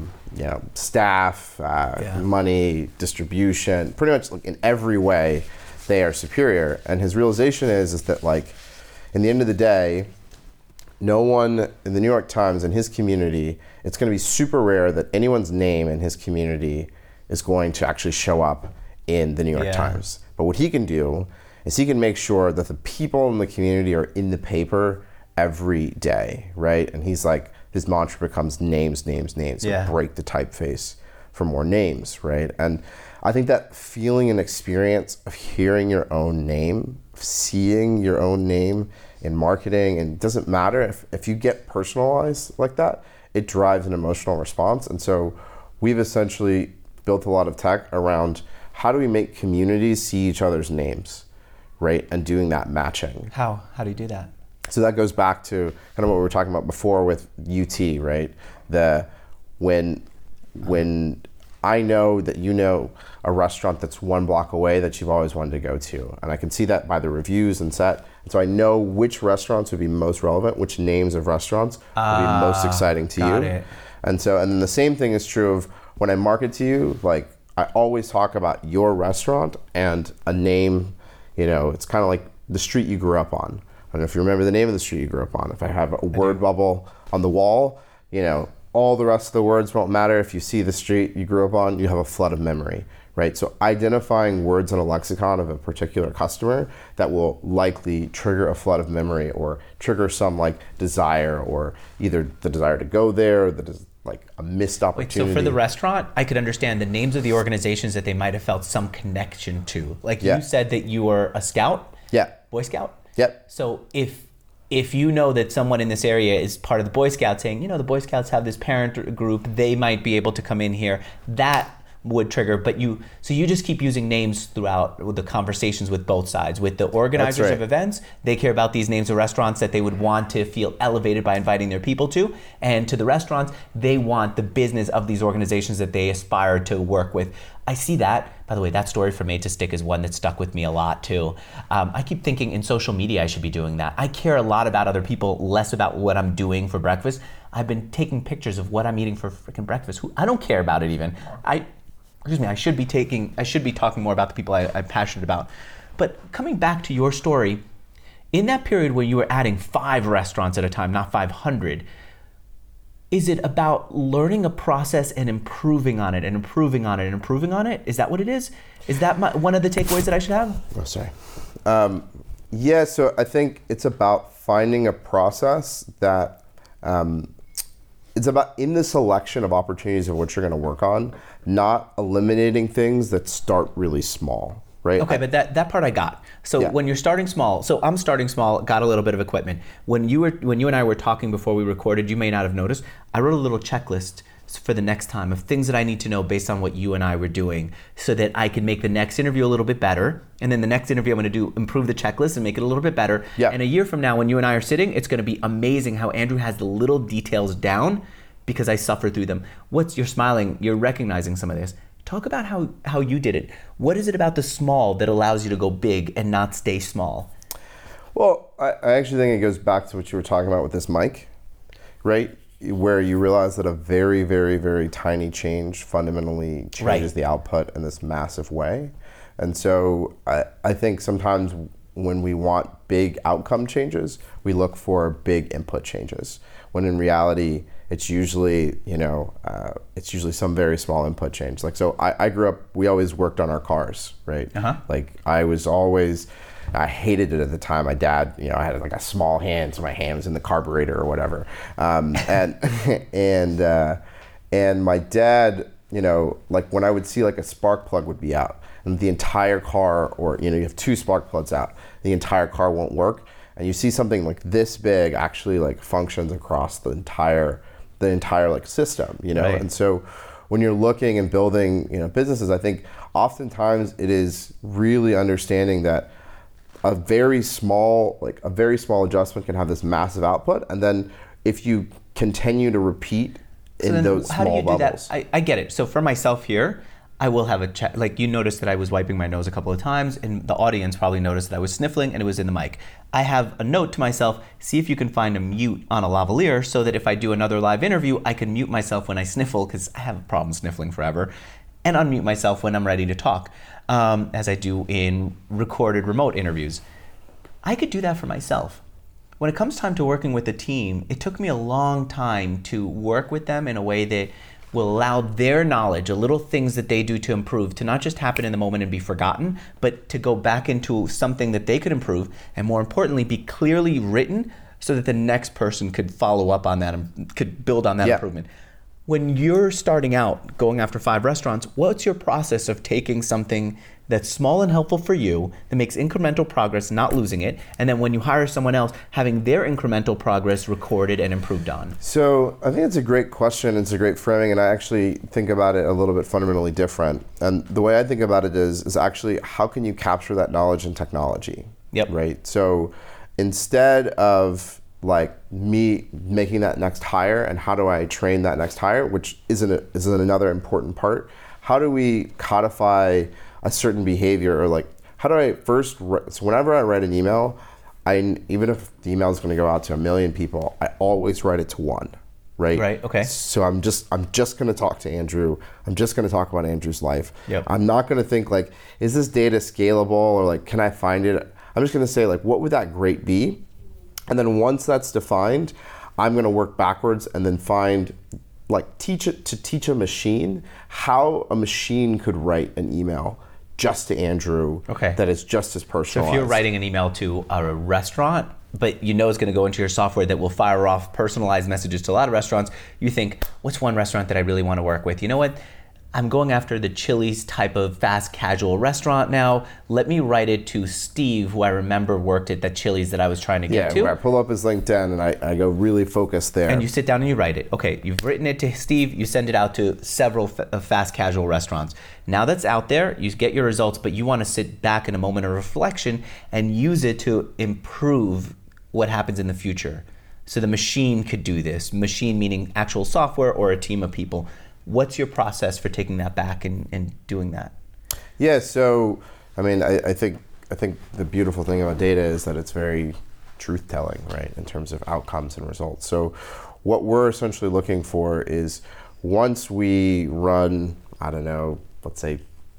staff, money, distribution, pretty much like in every way they are superior. And his realization is that like in the end of the day, no one in the New York Times and his community, it's going to be super rare that anyone's name in his community is going to actually show up in the New York Times. But what he can do is he can make sure that the people in the community are in the paper every day, right? And he's like, his mantra becomes names, names, names. Yeah. So break the typeface for more names, right? And I think that feeling and experience of hearing your own name, seeing your own name in marketing, and it doesn't matter if you get personalized like that, it drives an emotional response. And so we've essentially built a lot of tech around how do we make communities see each other's names, right? And doing that matching. How do you do that? So that goes back to kind of what we were talking about before with UT, right? When I know that a restaurant that's 1 block away that you've always wanted to go to, and I can see that by the reviews and set, and so I know which restaurants would be most relevant, which names of restaurants would be most exciting to you. It. And then the same thing is true of when I market to you, like I always talk about your restaurant and a name, it's kind of like the street you grew up on. I don't know if you remember the name of the street you grew up on. If I have a word bubble on the wall, all the rest of the words won't matter. If you see the street you grew up on, you have a flood of memory, right? So identifying words in a lexicon of a particular customer that will likely trigger a flood of memory or trigger some like desire, or either the desire to go there, or the like a missed Wait, opportunity. so for the restaurant, I could understand the names of the organizations that they might have felt some connection to. Like Yeah. you said that you were a scout, Yeah. Boy Scout. Yep. So if you know that someone in this area is part of the Boy Scouts saying, the Boy Scouts have this parent group, they might be able to come in here, that would trigger. But you just keep using names throughout the conversations with both sides. With the organizers That's right. of events, they care about these names of restaurants that they would want to feel elevated by inviting their people to. And to the restaurants, they want the business of these organizations that they aspire to work with. I see that. By the way, that story from Made to Stick is one that stuck with me a lot too. I keep thinking in social media I should be doing that. I care a lot about other people, less about what I'm doing for breakfast. I've been taking pictures of what I'm eating for freaking breakfast. I don't care about it even. I should be talking more about the people I'm passionate about. But coming back to your story, in that period where you were adding 5 restaurants at a time, not 500, is it about learning a process and improving on it and improving on it and improving on it? Is that what it is? Is that one of the takeaways that I should have? Oh, sorry. Yeah, so I think it's about finding a process that it's about in the selection of opportunities of what you're going to work on, not eliminating things that start really small, right? Okay, but that part I got. So Yeah. when you're starting small, so I'm starting small, got a little bit of equipment. When you and I were talking before we recorded, you may not have noticed, I wrote a little checklist for the next time of things that I need to know based on what you and I were doing so that I can make the next interview a little bit better. And then the next interview I'm going to improve the checklist and make it a little bit better. Yeah. And a year from now when you and I are sitting, it's going to be amazing how Andrew has the little details down because I suffered through them. You're smiling, you're recognizing some of this. Talk about how you did it. What is it about the small that allows you to go big and not stay small? Well, I actually think it goes back to what you were talking about with this mic, right? Where you realize that a very, very, very tiny change fundamentally changes Right. the output in this massive way. And so I think sometimes when we want big outcome changes, we look for big input changes. When in reality, it's usually, some very small input change. Like, so I grew up, we always worked on our cars, right? Uh-huh. Like I hated it at the time. My dad, I had like a small hand, so my hand was in the carburetor or whatever. And my dad, like when I would see like a spark plug would be out and the entire car, or, you have 2 spark plugs out, the entire car won't work. And you see something like this big actually like functions across the entire like system, Right. And so when you're looking and building, businesses, I think oftentimes it is really understanding that a very small adjustment can have this massive output. And then if you continue to repeat in those small how do you bubbles. do that? I get it. So for myself here, I will have a chat. Like you noticed that I was wiping my nose a couple of times, and the audience probably noticed that I was sniffling, and it was in the mic. I have a note to myself: see if you can find a mute on a lavalier, so that if I do another live interview, I can mute myself when I sniffle, because I have a problem sniffling forever, and unmute myself when I'm ready to talk, as I do in recorded remote interviews. I could do that for myself. When it comes time to working with a team, it took me a long time to work with them in a way that will allow their knowledge, the little things that they do to improve, to not just happen in the moment and be forgotten, but to go back into something that they could improve, and more importantly, be clearly written so that the next person could follow up on that and could build on that improvement. When you're starting out, going after 5 restaurants, what's your process of taking something that's small and helpful for you, that makes incremental progress, not losing it, and then when you hire someone else, having their incremental progress recorded and improved on? So I think it's a great question. It's a great framing, and I actually think about it a little bit fundamentally different. And the way I think about it is actually how can you capture that knowledge in technology? Yep. Right. So instead of like me making that next hire, and how do I train that next hire, which isn't another important part. How do we codify a certain behavior, or like how do I first? So whenever I write an email, even if the email is going to go out to 1 million people, I always write it to 1. Right. Right. Okay. So I'm just going to talk to Andrew. I'm just going to talk about Andrew's life. Yep. I'm not going to think like, is this data scalable, or like, can I find it? I'm just going to say like, what would that great be? And then once that's defined, I'm going to work backwards and then find, like, teach a machine how a machine could write an email just to Andrew. Okay. That is just as So personalized. if you're writing an email to a restaurant, but you know it's going to go into your software that will fire off personalized messages to a lot of restaurants. You think, what's one restaurant that I really want to work with? You know what? I'm going after the Chili's type of fast casual restaurant now. Let me write it to Steve, who I remember worked at that Chili's that I was trying to get to. Yeah, I pull up his LinkedIn and I go really focused there. And you sit down and you write it. Okay, you've written it to Steve, you send it out to several fast casual restaurants. Now that's out there, you get your results, but you want to sit back in a moment of reflection and use it to improve what happens in the future. So the machine could do this. Machine meaning actual software or a team of people. What's your process for taking that back and doing that? Yeah, so I mean, I think the beautiful thing about data is that it's very truth-telling, right, in terms of outcomes and results. So what we're essentially looking for is once we run, I don't know, let's say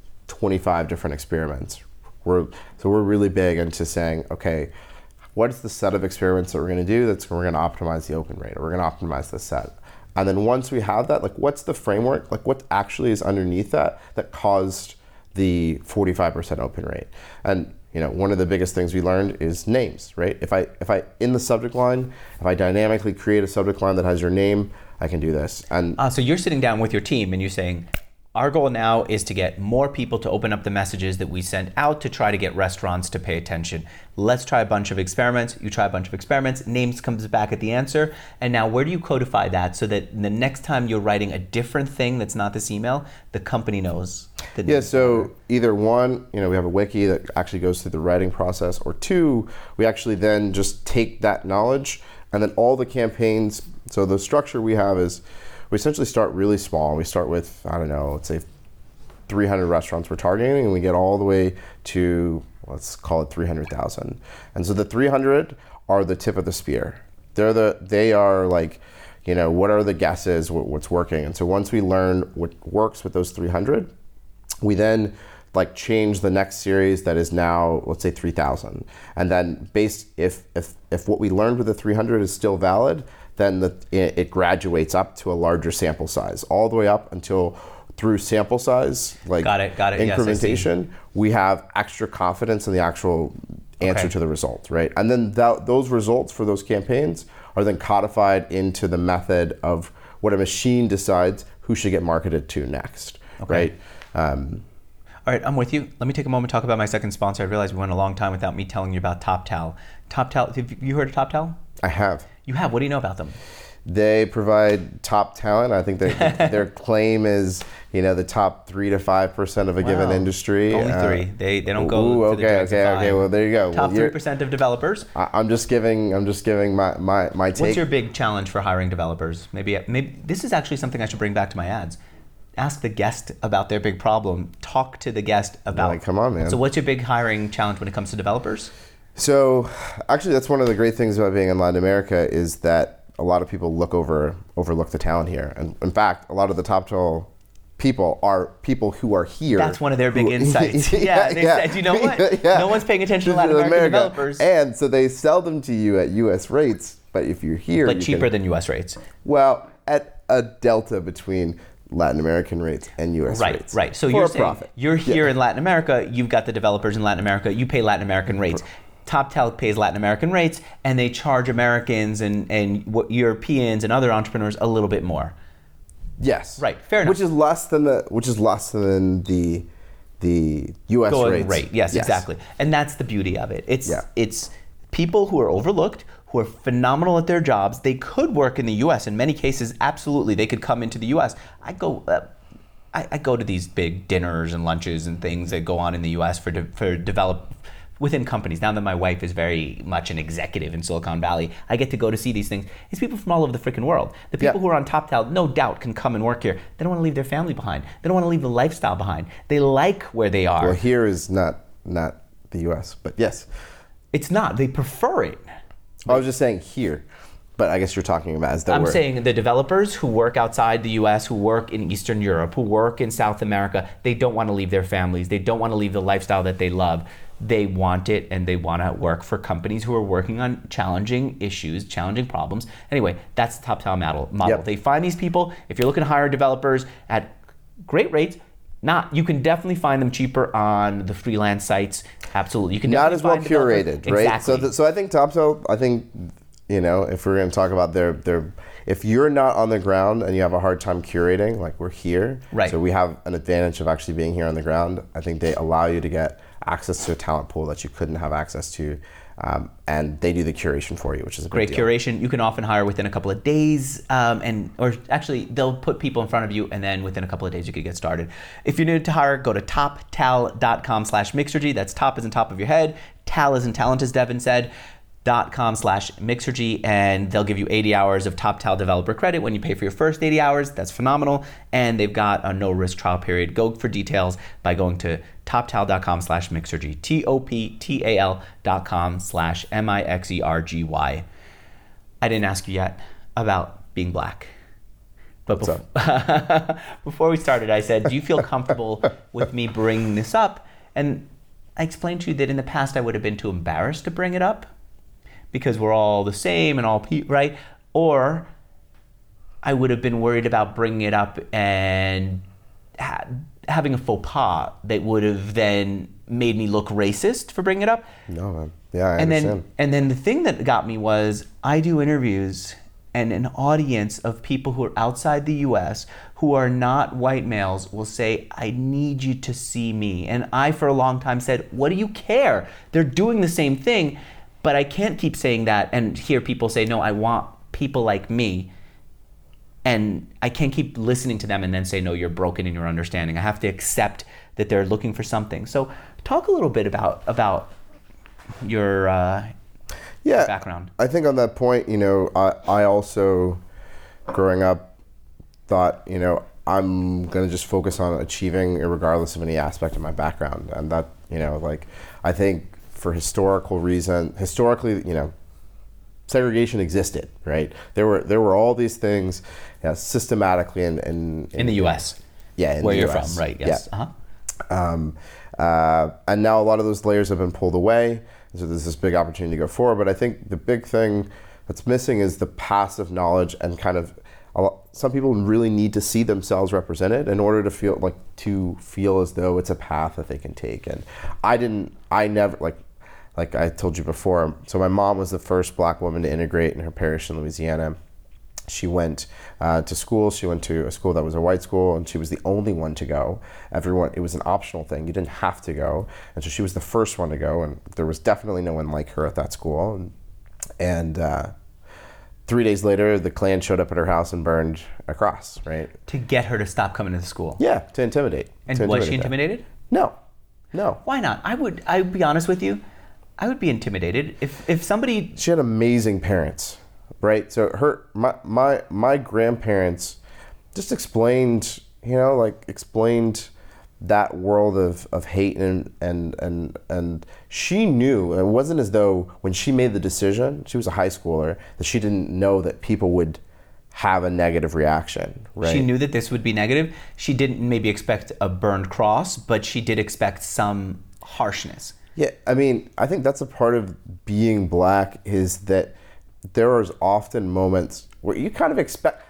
25 different experiments, we're really big into saying, okay, what is the set of experiments that we're going to do we're going to optimize the open rate, or we're going to optimize the set. And then once we have that, like what's the framework, like what actually is underneath that caused the 45% open rate? And one of the biggest things we learned is names, right? If I in the subject line, if I dynamically create a subject line that has your name, I can do this. And so you're sitting down with your team and you're saying, our goal now is to get more people to open up the messages that we send out to try to get restaurants to pay attention. Let's try a bunch of experiments. You try a bunch of experiments, names comes back at the answer. And now where do you codify that so that the next time you're writing a different thing that's not this email, the company knows? Yeah, so either one, we have a wiki that actually goes through the writing process, or two, we actually then just take that knowledge and then all the campaigns. So the structure we have is, we essentially start really small. We start with, I don't know, let's say 300 restaurants we're targeting, and we get all the way to, let's call it 300,000. And so the 300 are the tip of the spear. They are like, what are the guesses, what's working? And so once we learn what works with those 300, we then like change the next series that is now, let's say 3,000. And then if what we learned with the 300 is still valid, then it graduates up to a larger sample size, all the way up until through sample size, like got it. incrementation, yes, we have extra confidence in the actual answer to the result, right? And then those results for those campaigns are then codified into the method of what a machine decides who should get marketed to next, right? All right, I'm with you. Let me take a moment to talk about my second sponsor. I realize we went a long time without me telling you about TopTal. TopTal, have you heard of TopTal? I have. You have. What do you know about them? They provide top talent. I think their claim is, the top 3 to 5% of a given industry. Only 3. They don't go to the dregs of 5. Okay. Well, there you go. Top 3% of developers. I'm just giving my take. What's your big challenge for hiring developers? Maybe this is actually something I should bring back to my ads. Ask the guest about their big problem. Talk to the guest about. Like, come on, man. So what's your big hiring challenge when it comes to developers? So actually, that's one of the great things about being in Latin America is that a lot of people overlook the talent here. And in fact, a lot of the TopTal people are people who are here. That's one of their big insights. They said, you know what? No one's paying attention to Latin American developers. And so they sell them to you at U.S. rates, but if you're here... But cheaper than U.S. rates. Well, at a delta between Latin American rates and U.S. rates. Right. So you're saying you're here in Latin America, you've got the developers in Latin America, you pay Latin American rates. TopTal pays Latin American rates, and they charge Americans and Europeans and other entrepreneurs a little bit more. Yes. Right. Fair enough. Which is less than the U.S. going rate. Yes, exactly. And that's the beauty of it. It's people who are overlooked, who are phenomenal at their jobs. They could work in the U.S. In many cases, absolutely, they could come into the U.S. I go to these big dinners and lunches and things that go on in the U.S. for develop within companies. Now that my wife is very much an executive in Silicon Valley, I get to go to see these things. It's people from all over the freaking world. The people who are on TopTal, no doubt, can come and work here. They don't want to leave their family behind. They don't want to leave the lifestyle behind. They like where they are. Well, here is not the U.S., but yes. It's not. They prefer it. I was just saying here, but I guess you're talking about as though I'm saying the developers who work outside the U.S., who work in Eastern Europe, who work in South America, they don't want to leave their families. They don't want to leave the lifestyle that they love. They want it, and they want to work for companies who are working on challenging issues, challenging problems. Anyway, that's the TopTal model. Yep. They find these people. If you're looking to hire developers at great rates, Not, you can definitely find them cheaper on the freelance sites. Absolutely, you can Not definitely as well find developers- curated, right? Exactly. So I think TopTal, if we're going to talk about their, if you're not on the ground and you have a hard time curating, like we're here, Right. So we have an advantage of actually being here on the ground. I think they allow you to get access to a talent pool that you couldn't have access to, and they do the curation for you, which is a Great big deal. curation. You can often hire within a couple of days, or actually they'll put people in front of you, and then within a couple of days you could get started. If you're new to hire, go to toptal.com/Mixergy. That's top is in top of your head, tal is in talent, as Devin said. .com/Mixergy, and they'll give you 80 hours of TopTal developer credit when you pay for your first 80 hours. That's phenomenal. And they've got a no risk trial period. Go for details by going to toptal.com/Mixergy, TOPTAL.com/MIXERGY. I didn't ask you yet about being black. But before we started, I said, do you feel comfortable with me bringing this up? And I explained to you that in the past I would have been too embarrassed to bring it up, because we're all the same and all right? Or I would have been worried about bringing it up and having a faux pas that would have then made me look racist for bringing it up. No, man. Yeah, I understand. And then the thing that got me was I do interviews and an audience of people who are outside the US who are not white males will say, I need you to see me. And I, for a long time, said, what do you care? They're doing the same thing. But I can't keep saying that and hear people say, no, I want people like me. And I can't keep listening to them and then say, no, you're broken in your understanding. I have to accept that they're looking for something. So talk a little bit about your background. I think on that point, I also, growing up, thought, I'm going to just focus on achieving regardless of any aspect of my background. And that, I think, for historically, segregation existed, right? There were all these things systematically in the U.S. Yeah, in where the you're US. from, right? Yes. Yeah. Uh-huh. And now a lot of those layers have been pulled away, so there's this big opportunity to go forward. But I think the big thing that's missing is the passive knowledge, and kind of some people really need to see themselves represented in order to feel as though it's a path that they can take. And I never like I told you before, so my mom was the first black woman to integrate in her parish in Louisiana. She went to school. She went to a school that was a white school, and she was the only one to go. It was an optional thing. You didn't have to go. And so she was the first one to go, and there was definitely no one like her at that school. And 3 days later, the Klan showed up at her house and burned a cross, right? To get her to stop coming to the school. Yeah, to intimidate. And was she intimidated? No. Why not? I'd be honest with you. I would be intimidated if somebody. She had amazing parents, right? So my grandparents just explained that world of hate, and she knew. It wasn't as though when she made the decision, she was a high schooler, that she didn't know that people would have a negative reaction, right? She knew that this would be negative. She didn't maybe expect a burned cross, but she did expect some harshness. Yeah, I mean, I think that's a part of being black, is that there is often moments where you kind of expect,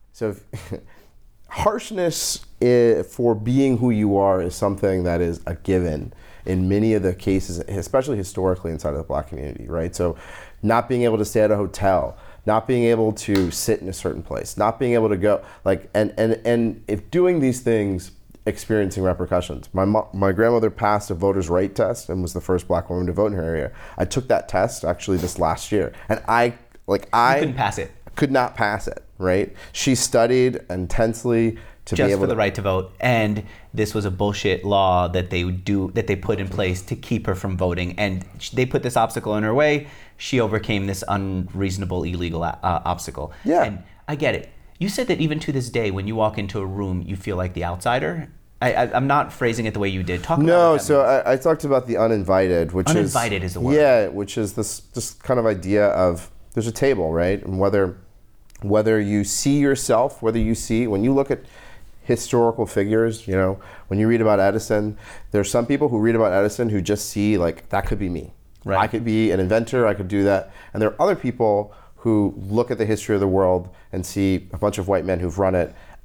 harshness for being who you are is something that is a given in many of the cases, especially historically inside of the black community, right? So not being able to stay at a hotel, not being able to sit in a certain place, not being able to go, and if doing these things, experiencing repercussions. My grandmother passed a voter's right test and was the first black woman to vote in her area. I took that test actually this last year, and I couldn't pass it. Could not pass it, right? She studied intensely to be able just for the right to vote, and this was a bullshit law that they put in place to keep her from voting, and they put this obstacle in her way. She overcame this unreasonable, illegal obstacle. Yeah. And I get it. You said that even to this day, when you walk into a room, you feel like the outsider. I'm not phrasing it the way you did. Talk about No, that so I talked about the uninvited, which uninvited is the word. Yeah, which is this kind of idea of there's a table, right? And whether you see yourself, when you look at historical figures, when you read about Edison, there's some people who read about Edison who just see that could be me. Right. I could be an inventor, I could do that. And there are other people who look at the history of the world and see a bunch of white men who've run it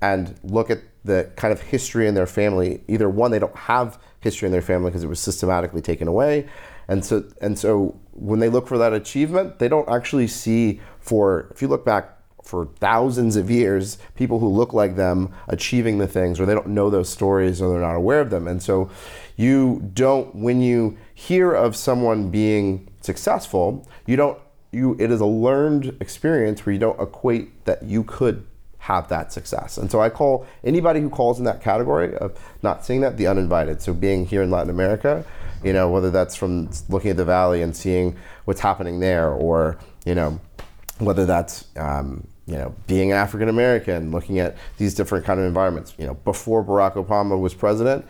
and look at the kind of history in their family. Either one, they don't have history in their family because it was systematically taken away. And so when they look for that achievement, they don't actually see if you look back for thousands of years, people who look like them achieving the things, or they don't know those stories, or they're not aware of them. And so when you hear of someone being successful, it is a learned experience where you don't equate that you could have that success. And so I call anybody who calls in that category of not seeing that the uninvited. So being here in Latin America, whether that's from looking at the valley and seeing what's happening there, or, whether that's, being African American, looking at these different kind of environments. Before Barack Obama was president,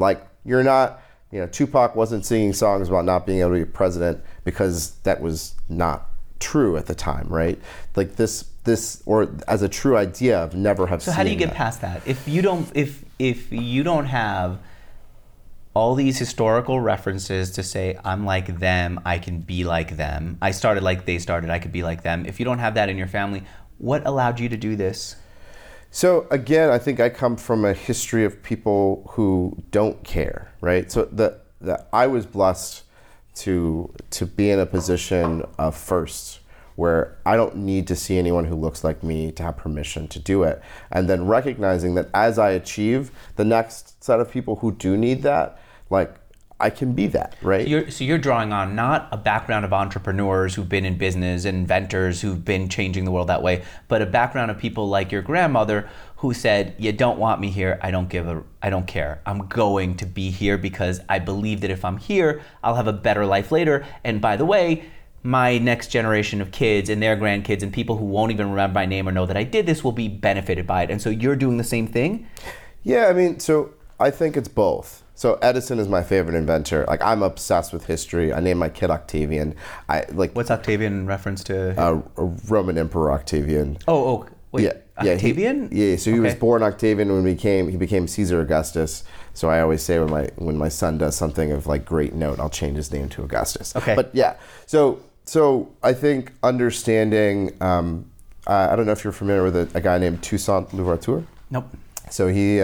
Tupac wasn't singing songs about not being able to be president because that was not true at the time, right? Like this, or as a true idea of never have seen. So how do you get past that? If you don't have all these historical references to say, I'm like them, I can be like them. I started like they started, I could be like them. If you don't have that in your family, what allowed you to do this? So again, I think I come from a history of people who don't care, right? So I was blessed to be in a position of first, where I don't need to see anyone who looks like me to have permission to do it. And then recognizing that as I achieve, the next set of people who do need that, I can be that, right? So you're drawing on not a background of entrepreneurs who've been in business and inventors who've been changing the world that way, but a background of people like your grandmother who said, you don't want me here, I don't care. I'm going to be here because I believe that if I'm here, I'll have a better life later. And by the way, my next generation of kids and their grandkids and people who won't even remember my name or know that I did this will be benefited by it. And so you're doing the same thing? Yeah, so I think it's both. So Edison is my favorite inventor. I'm obsessed with history. I named my kid Octavian. What's Octavian in reference to? A Roman Emperor Octavian. Oh, wait. Yeah, Octavian? So he was born Octavian when he became Caesar Augustus. So I always say when my son does something of great note, I'll change his name to Augustus. Okay. But yeah, so I think understanding. I don't know if you're familiar with a guy named Toussaint Louverture. Nope. So he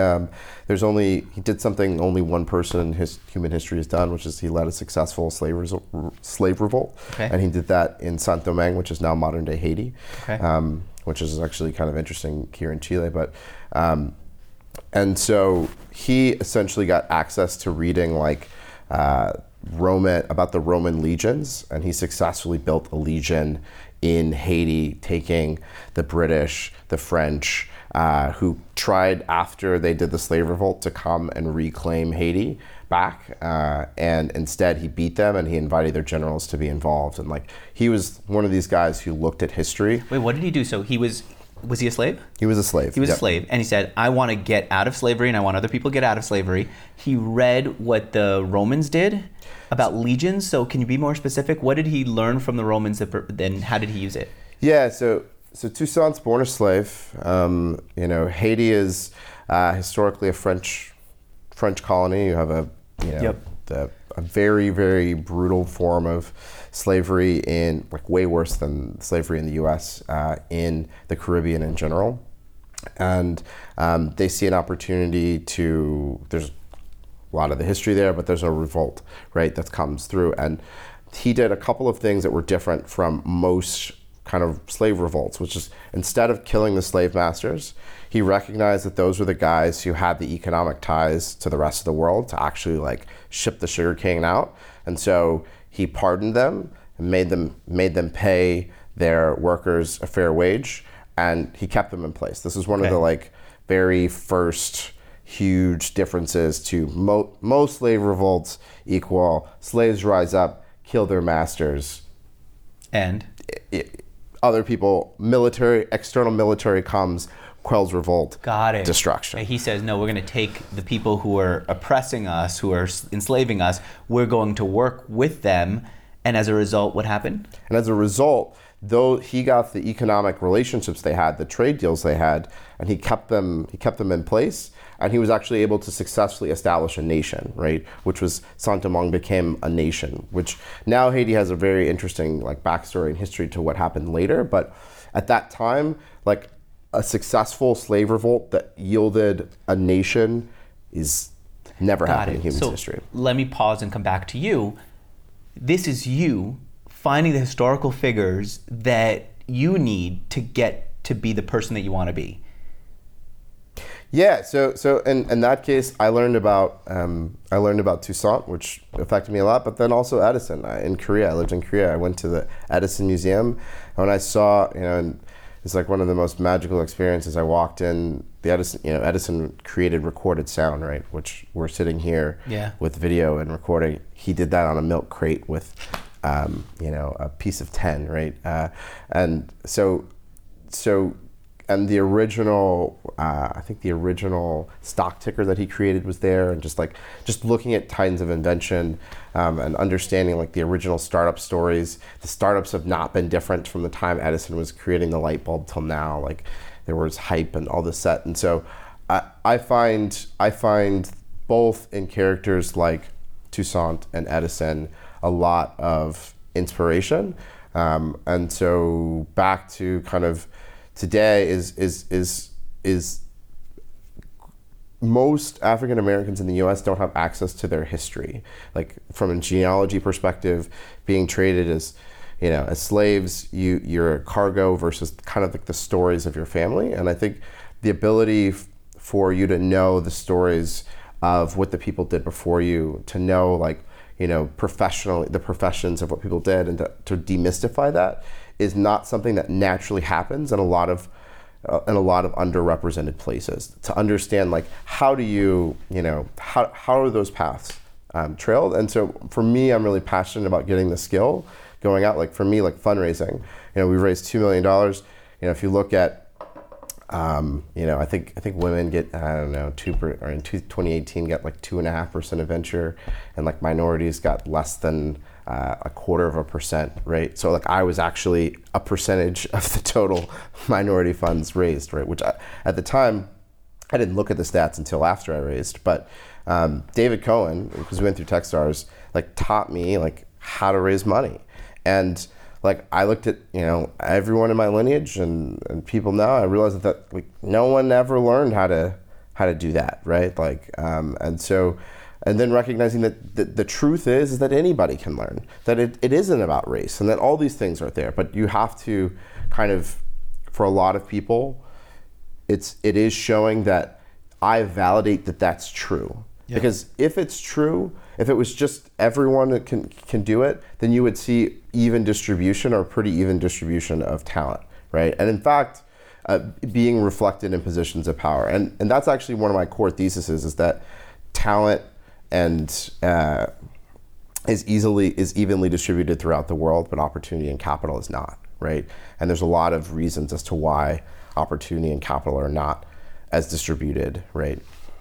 did something only one person in human history has done, which is he led a successful slave revolt. Okay. And he did that in Saint-Domingue, which is now modern day Haiti, okay. Which is actually kind of interesting here in Chile. But and so he essentially got access to reading about the Roman legions, and he successfully built a legion in Haiti, taking the British, the French, who tried after they did the slave revolt to come and reclaim Haiti back, and instead he beat them, and he invited their generals to be involved. And he was one of these guys who looked at history. Wait, what did he do? So was he a slave? He was a slave. He was a slave, and he said, I want to get out of slavery, and I want other people to get out of slavery. He read what the Romans did about legions. So can you be more specific? What did he learn from the Romans, then how did he use it? Yeah, so Toussaint's born a slave. Haiti is historically a French colony. You have a very, very brutal form of slavery in way worse than slavery in the U.S. In the Caribbean in general, and they see an opportunity to. There's a lot of the history there, but there's a revolt, right, that comes through, and he did a couple of things that were different from most kind of slave revolts, which is instead of killing the slave masters, he recognized that those were the guys who had the economic ties to the rest of the world to actually ship the sugarcane out. And so he pardoned them and made them pay their workers a fair wage, and he kept them in place. This is one of the very first huge differences to most slave revolts equal slaves rise up, kill their masters, and other people, external military comes, quells revolt. Got it. Destruction. And he says, no, we're going to take the people who are oppressing us, who are enslaving us, we're going to work with them. And as a result, what happened? And as a result, though he got the economic relationships they had, the trade deals they had, and he kept them in place, and he was actually able to successfully establish a nation, right? Which was Saint-Domingue became a nation, which now Haiti has a very interesting backstory and history to what happened later. But at that time, a successful slave revolt that yielded a nation is never happened in human history. Let me pause and come back to you. This is you finding the historical figures that you need to get to be the person that you want to be. Yeah, so in that case, I learned about Toussaint, which affected me a lot, but then also Edison. In Korea, I lived in Korea. I went to the Edison Museum, and when I saw, and it's like one of the most magical experiences. I walked in the Edison created recorded sound, right? Which we're sitting here with video and recording. He did that on a milk crate with, a piece of tin, right? And the original, I think the original stock ticker that he created was there, and just looking at Titans of Invention and understanding like the original startup stories. The startups have not been different from the time Edison was creating the light bulb till now. Like there was hype and all this set, and so I find both in characters like Toussaint and Edison a lot of inspiration, and so back to kind of today is most African Americans in the U.S. don't have access to their history. Like from a genealogy perspective, being traded as slaves, you're a cargo versus kind of like the stories of your family. And I think the ability for you to know the stories of what the people did before you, to know professionally the professions of what people did, and to demystify that is not something that naturally happens in a lot of underrepresented places. To understand how do you how are those paths trailed? And so for me, I'm really passionate about getting the skill, going out. For me, fundraising. We raised $2 million. If you look at I think women get, I don't know, in 2018 got 2.5% of venture, and minorities got less than 0.25%, right? So I was actually a percentage of the total minority funds raised, right? Which at the time, I didn't look at the stats until after I raised, but David Cohen, because we went through Techstars, taught me how to raise money. And I looked at everyone in my lineage and people now. I realized that no one ever learned how to do that, right? And then recognizing that the truth is that anybody can learn, that it isn't about race, and that all these things are there. But you have to kind of, for a lot of people, it is showing that I validate that that's true. Yeah. Because if it's true, if it was just everyone that can do it, then you would see even distribution, or pretty even distribution of talent, right? And in fact, being reflected in positions of power. And that's actually one of my core theses, is that talent and is evenly distributed throughout the world, but opportunity and capital is not, right? And there's a lot of reasons as to why opportunity and capital are not as distributed, right?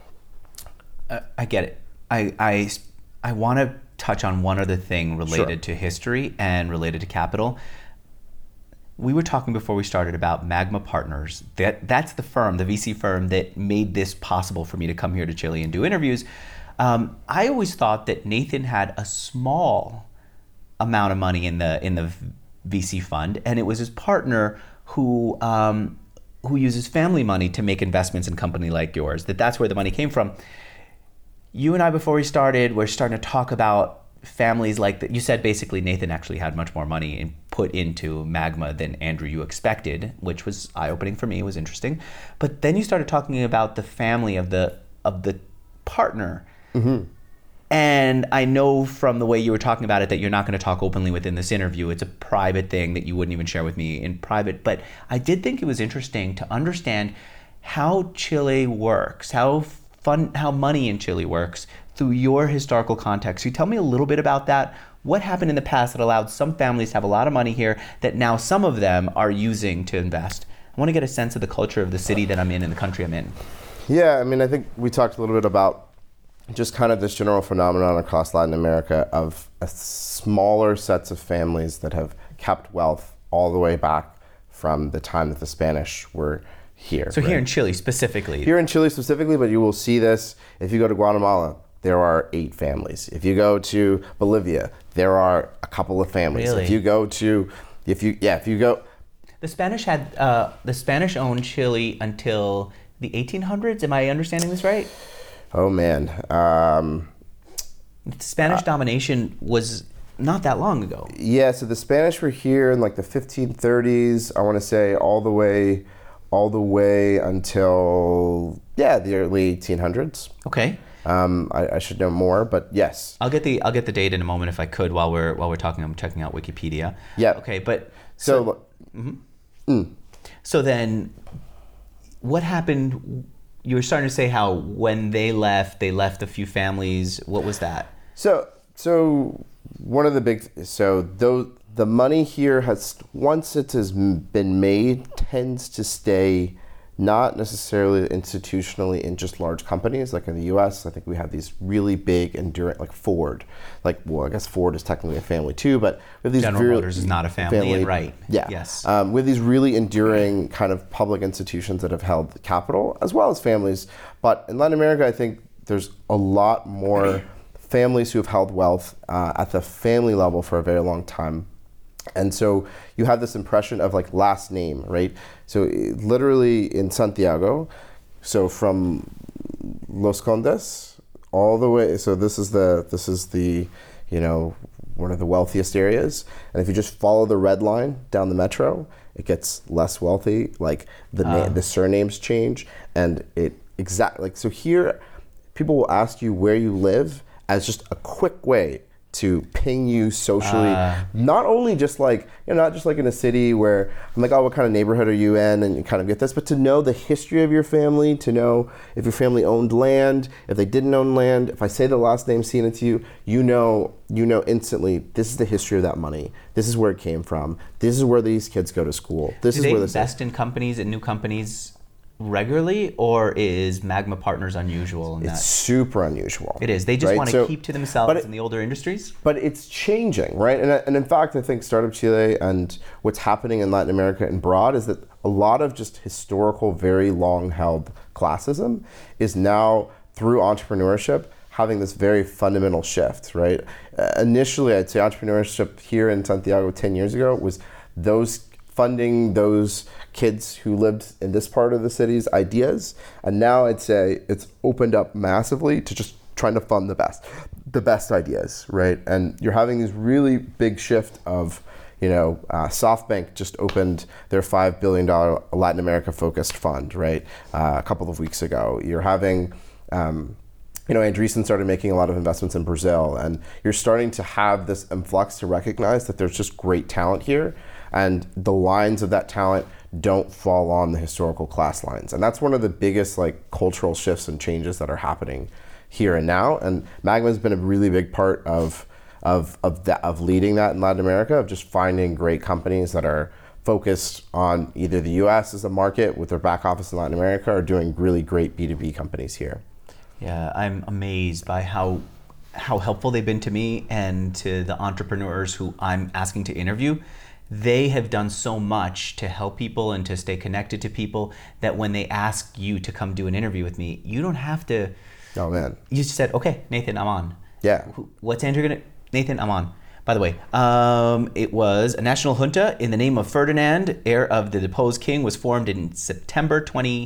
I get it. I want to touch on one other thing related to history and related to capital. We were talking before we started about Magma Partners. That's the firm, the VC firm that made this possible for me to come here to Chile and do interviews. I always thought that Nathan had a small amount of money in the VC fund, and it was his partner who uses family money to make investments in a company like yours. That's where the money came from. You and I, before we started, we're starting to talk about families like that. You said basically Nathan actually had much more money put into Magma than Andrew you expected, which was eye-opening for me. It was interesting. But then you started talking about the family of the partner. Mm-hmm. And I know from the way you were talking about it that you're not going to talk openly within this interview. It's a private thing that you wouldn't even share with me in private. But I did think it was interesting to understand how Chile works, how money in Chile works through your historical context. Can you tell me a little bit about that? What happened in the past that allowed some families to have a lot of money here that now some of them are using to invest? I want to get a sense of the culture of the city that I'm in and the country I'm in. Yeah, I mean, I think we talked a little bit about just kind of this general phenomenon across Latin America of smaller sets of families that have kept wealth all the way back from the time that the Spanish were here. So right? Here in Chile specifically. Here in Chile specifically, but you will see this if you go to Guatemala. There are 8 families. If you go to Bolivia, there are a couple of families. Really? If you go, The Spanish owned Chile until the 1800s. Am I understanding this right? Oh man, Spanish domination was not that long ago. yeah. So the Spanish were here in like the 1530s. I want to say all the way until the early 1800s. Okay. I should know more, but yes. I'll get the date in a moment if I could while we're talking. I'm checking out Wikipedia. Yeah. Okay, but So so then what happened? You were starting to say how when they left a few families. What was that? So one of the the money here once it has been made, tends to stay not necessarily institutionally in just large companies. Like in the US, I think we have these really big, enduring, like Ford. I guess Ford is technically a family too, but we have these General Motors is not a family, and right. Yeah. Yes. We have these really enduring kind of public institutions that have held the capital, as well as families. But in Latin America, I think there's a lot more families who have held wealth at the family level for a very long time. And so you have this impression of like last name, right? So literally in Santiago, so from Los Condes all the way, so this is the one of the wealthiest areas. And if you just follow the red line down the metro, it gets less wealthy. Like the surnames change, and so here people will ask you where you live as just a quick way to ping you socially, not only just like, not just like in a city where I'm like, oh, what kind of neighborhood are you in? And you kind of get this, but to know the history of your family, to know if your family owned land, if they didn't own land. If I say the last name Sina to you, you know instantly, this is the history of that money. This is where it came from. This is where these kids go to school. Do they invest in companies and new companies regularly, or is Magma Partners unusual in that? It's super unusual. It is. They just want to keep to themselves in the older industries? But it's changing, right? And in fact, I think Startup Chile and what's happening in Latin America and abroad is that a lot of just historical, very long-held classism is now, through entrepreneurship, having this very fundamental shift, right? Initially, I'd say entrepreneurship here in Santiago 10 years ago was funding those kids who lived in this part of the city's ideas. And now I'd say it's opened up massively to just trying to fund the best ideas, right? And you're having this really big shift of, SoftBank just opened their $5 billion Latin America focused fund, right? A couple of weeks ago. You're having, Andreessen started making a lot of investments in Brazil, and you're starting to have this influx to recognize that there's just great talent here, and the lines of that talent don't fall on the historical class lines. And that's one of the biggest cultural shifts and changes that are happening here and now. And Magma's been a really big part of leading that in Latin America, of just finding great companies that are focused on either the US as a market with their back office in Latin America, or doing really great B2B companies here. Yeah, I'm amazed by how helpful they've been to me and to the entrepreneurs who I'm asking to interview. They have done so much to help people and to stay connected to people that when they ask you to come do an interview with me, you don't have to. Oh man! You just said, "Okay, Nathan, I'm on." Yeah. What's Andrew gonna? Nathan, I'm on. By the way, it was a national junta in the name of Ferdinand, heir of the deposed king, was formed in September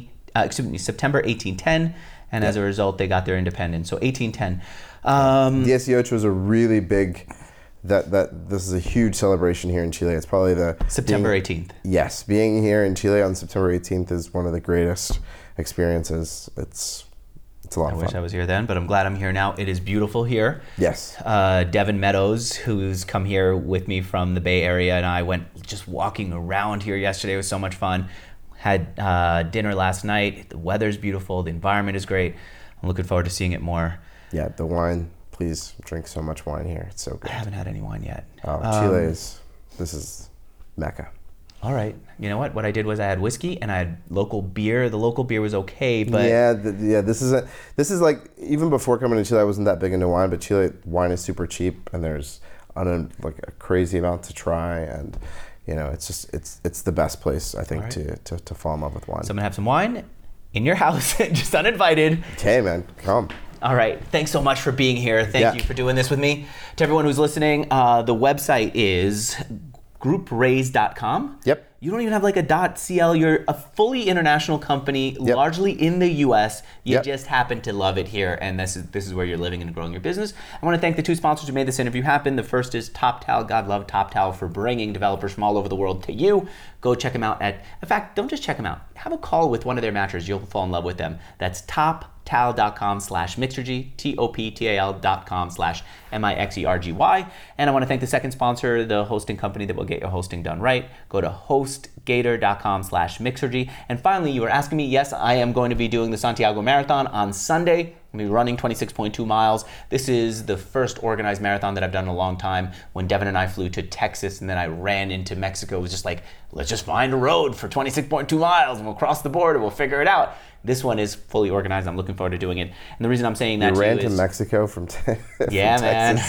1810, and as a result, they got their independence. So 1810. 18 was a really big. That this is a huge celebration here in Chile. It's probably September 18th. Yes, being here in Chile on September 18th is one of the greatest experiences. It's a lot of fun. I wish I was here then, but I'm glad I'm here now. It is beautiful here. Yes. Devin Meadows, who's come here with me from the Bay Area, and I went just walking around here yesterday. It was so much fun. Had dinner last night. The weather's beautiful. The environment is great. I'm looking forward to seeing it more. Yeah, the wine. Please drink so much wine here. It's so good. I haven't had any wine yet. Oh, this is Mecca. All right. You know what? What I did was I had whiskey and I had local beer. The local beer was okay, but this is like, even before coming to Chile, I wasn't that big into wine, but Chile wine is super cheap and there's a crazy amount to try, and it's the best place I think to fall in love with wine. So I'm gonna have some wine in your house, just uninvited. Okay, man, come. All right. Thanks so much for being here. Thank you for doing this with me. To everyone who's listening, the website is groupraise.com. Yep. You don't even have like a .cl. You're a fully international company, largely in the U.S. You just happen to love it here, and this is where you're living and growing your business. I want to thank the two sponsors who made this interview happen. The first is TopTal. God love TopTal for bringing developers from all over the world to you. Go check them out in fact, don't just check them out. Have a call with one of their matchers. You'll fall in love with them. That's toptal.com/Mixergy, toptal.com/Mixergy. And I want to thank the second sponsor, the hosting company that will get your hosting done right. Go to hostgator.com/Mixergy. And finally, you were asking me, yes, I am going to be doing the Santiago Marathon on Sunday. I'm going to be running 26.2 miles. This is the first organized marathon that I've done in a long time. When Devin and I flew to Texas and then I ran into Mexico, it was just like, let's just find a road for 26.2 miles and we'll cross the border, we'll figure it out. This one is fully organized. I'm looking forward to doing it. And the reason I'm saying that you ran to Mexico from yeah, Texas.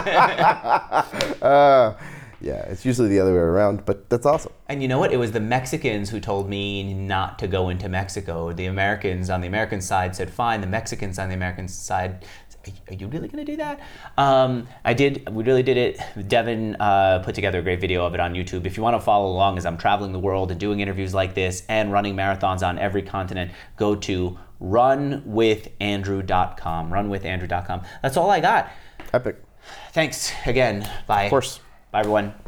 Man. Yeah, it's usually the other way around, but that's awesome. And you know what? It was the Mexicans who told me not to go into Mexico. The Americans on the American side said, fine. The Mexicans on the American side, are you really going to do that? I did. We really did it. Devin put together a great video of it on YouTube. If you want to follow along as I'm traveling the world and doing interviews like this and running marathons on every continent, go to runwithandrew.com. Runwithandrew.com. That's all I got. Epic. Thanks again. Bye. Of course. Bye, everyone.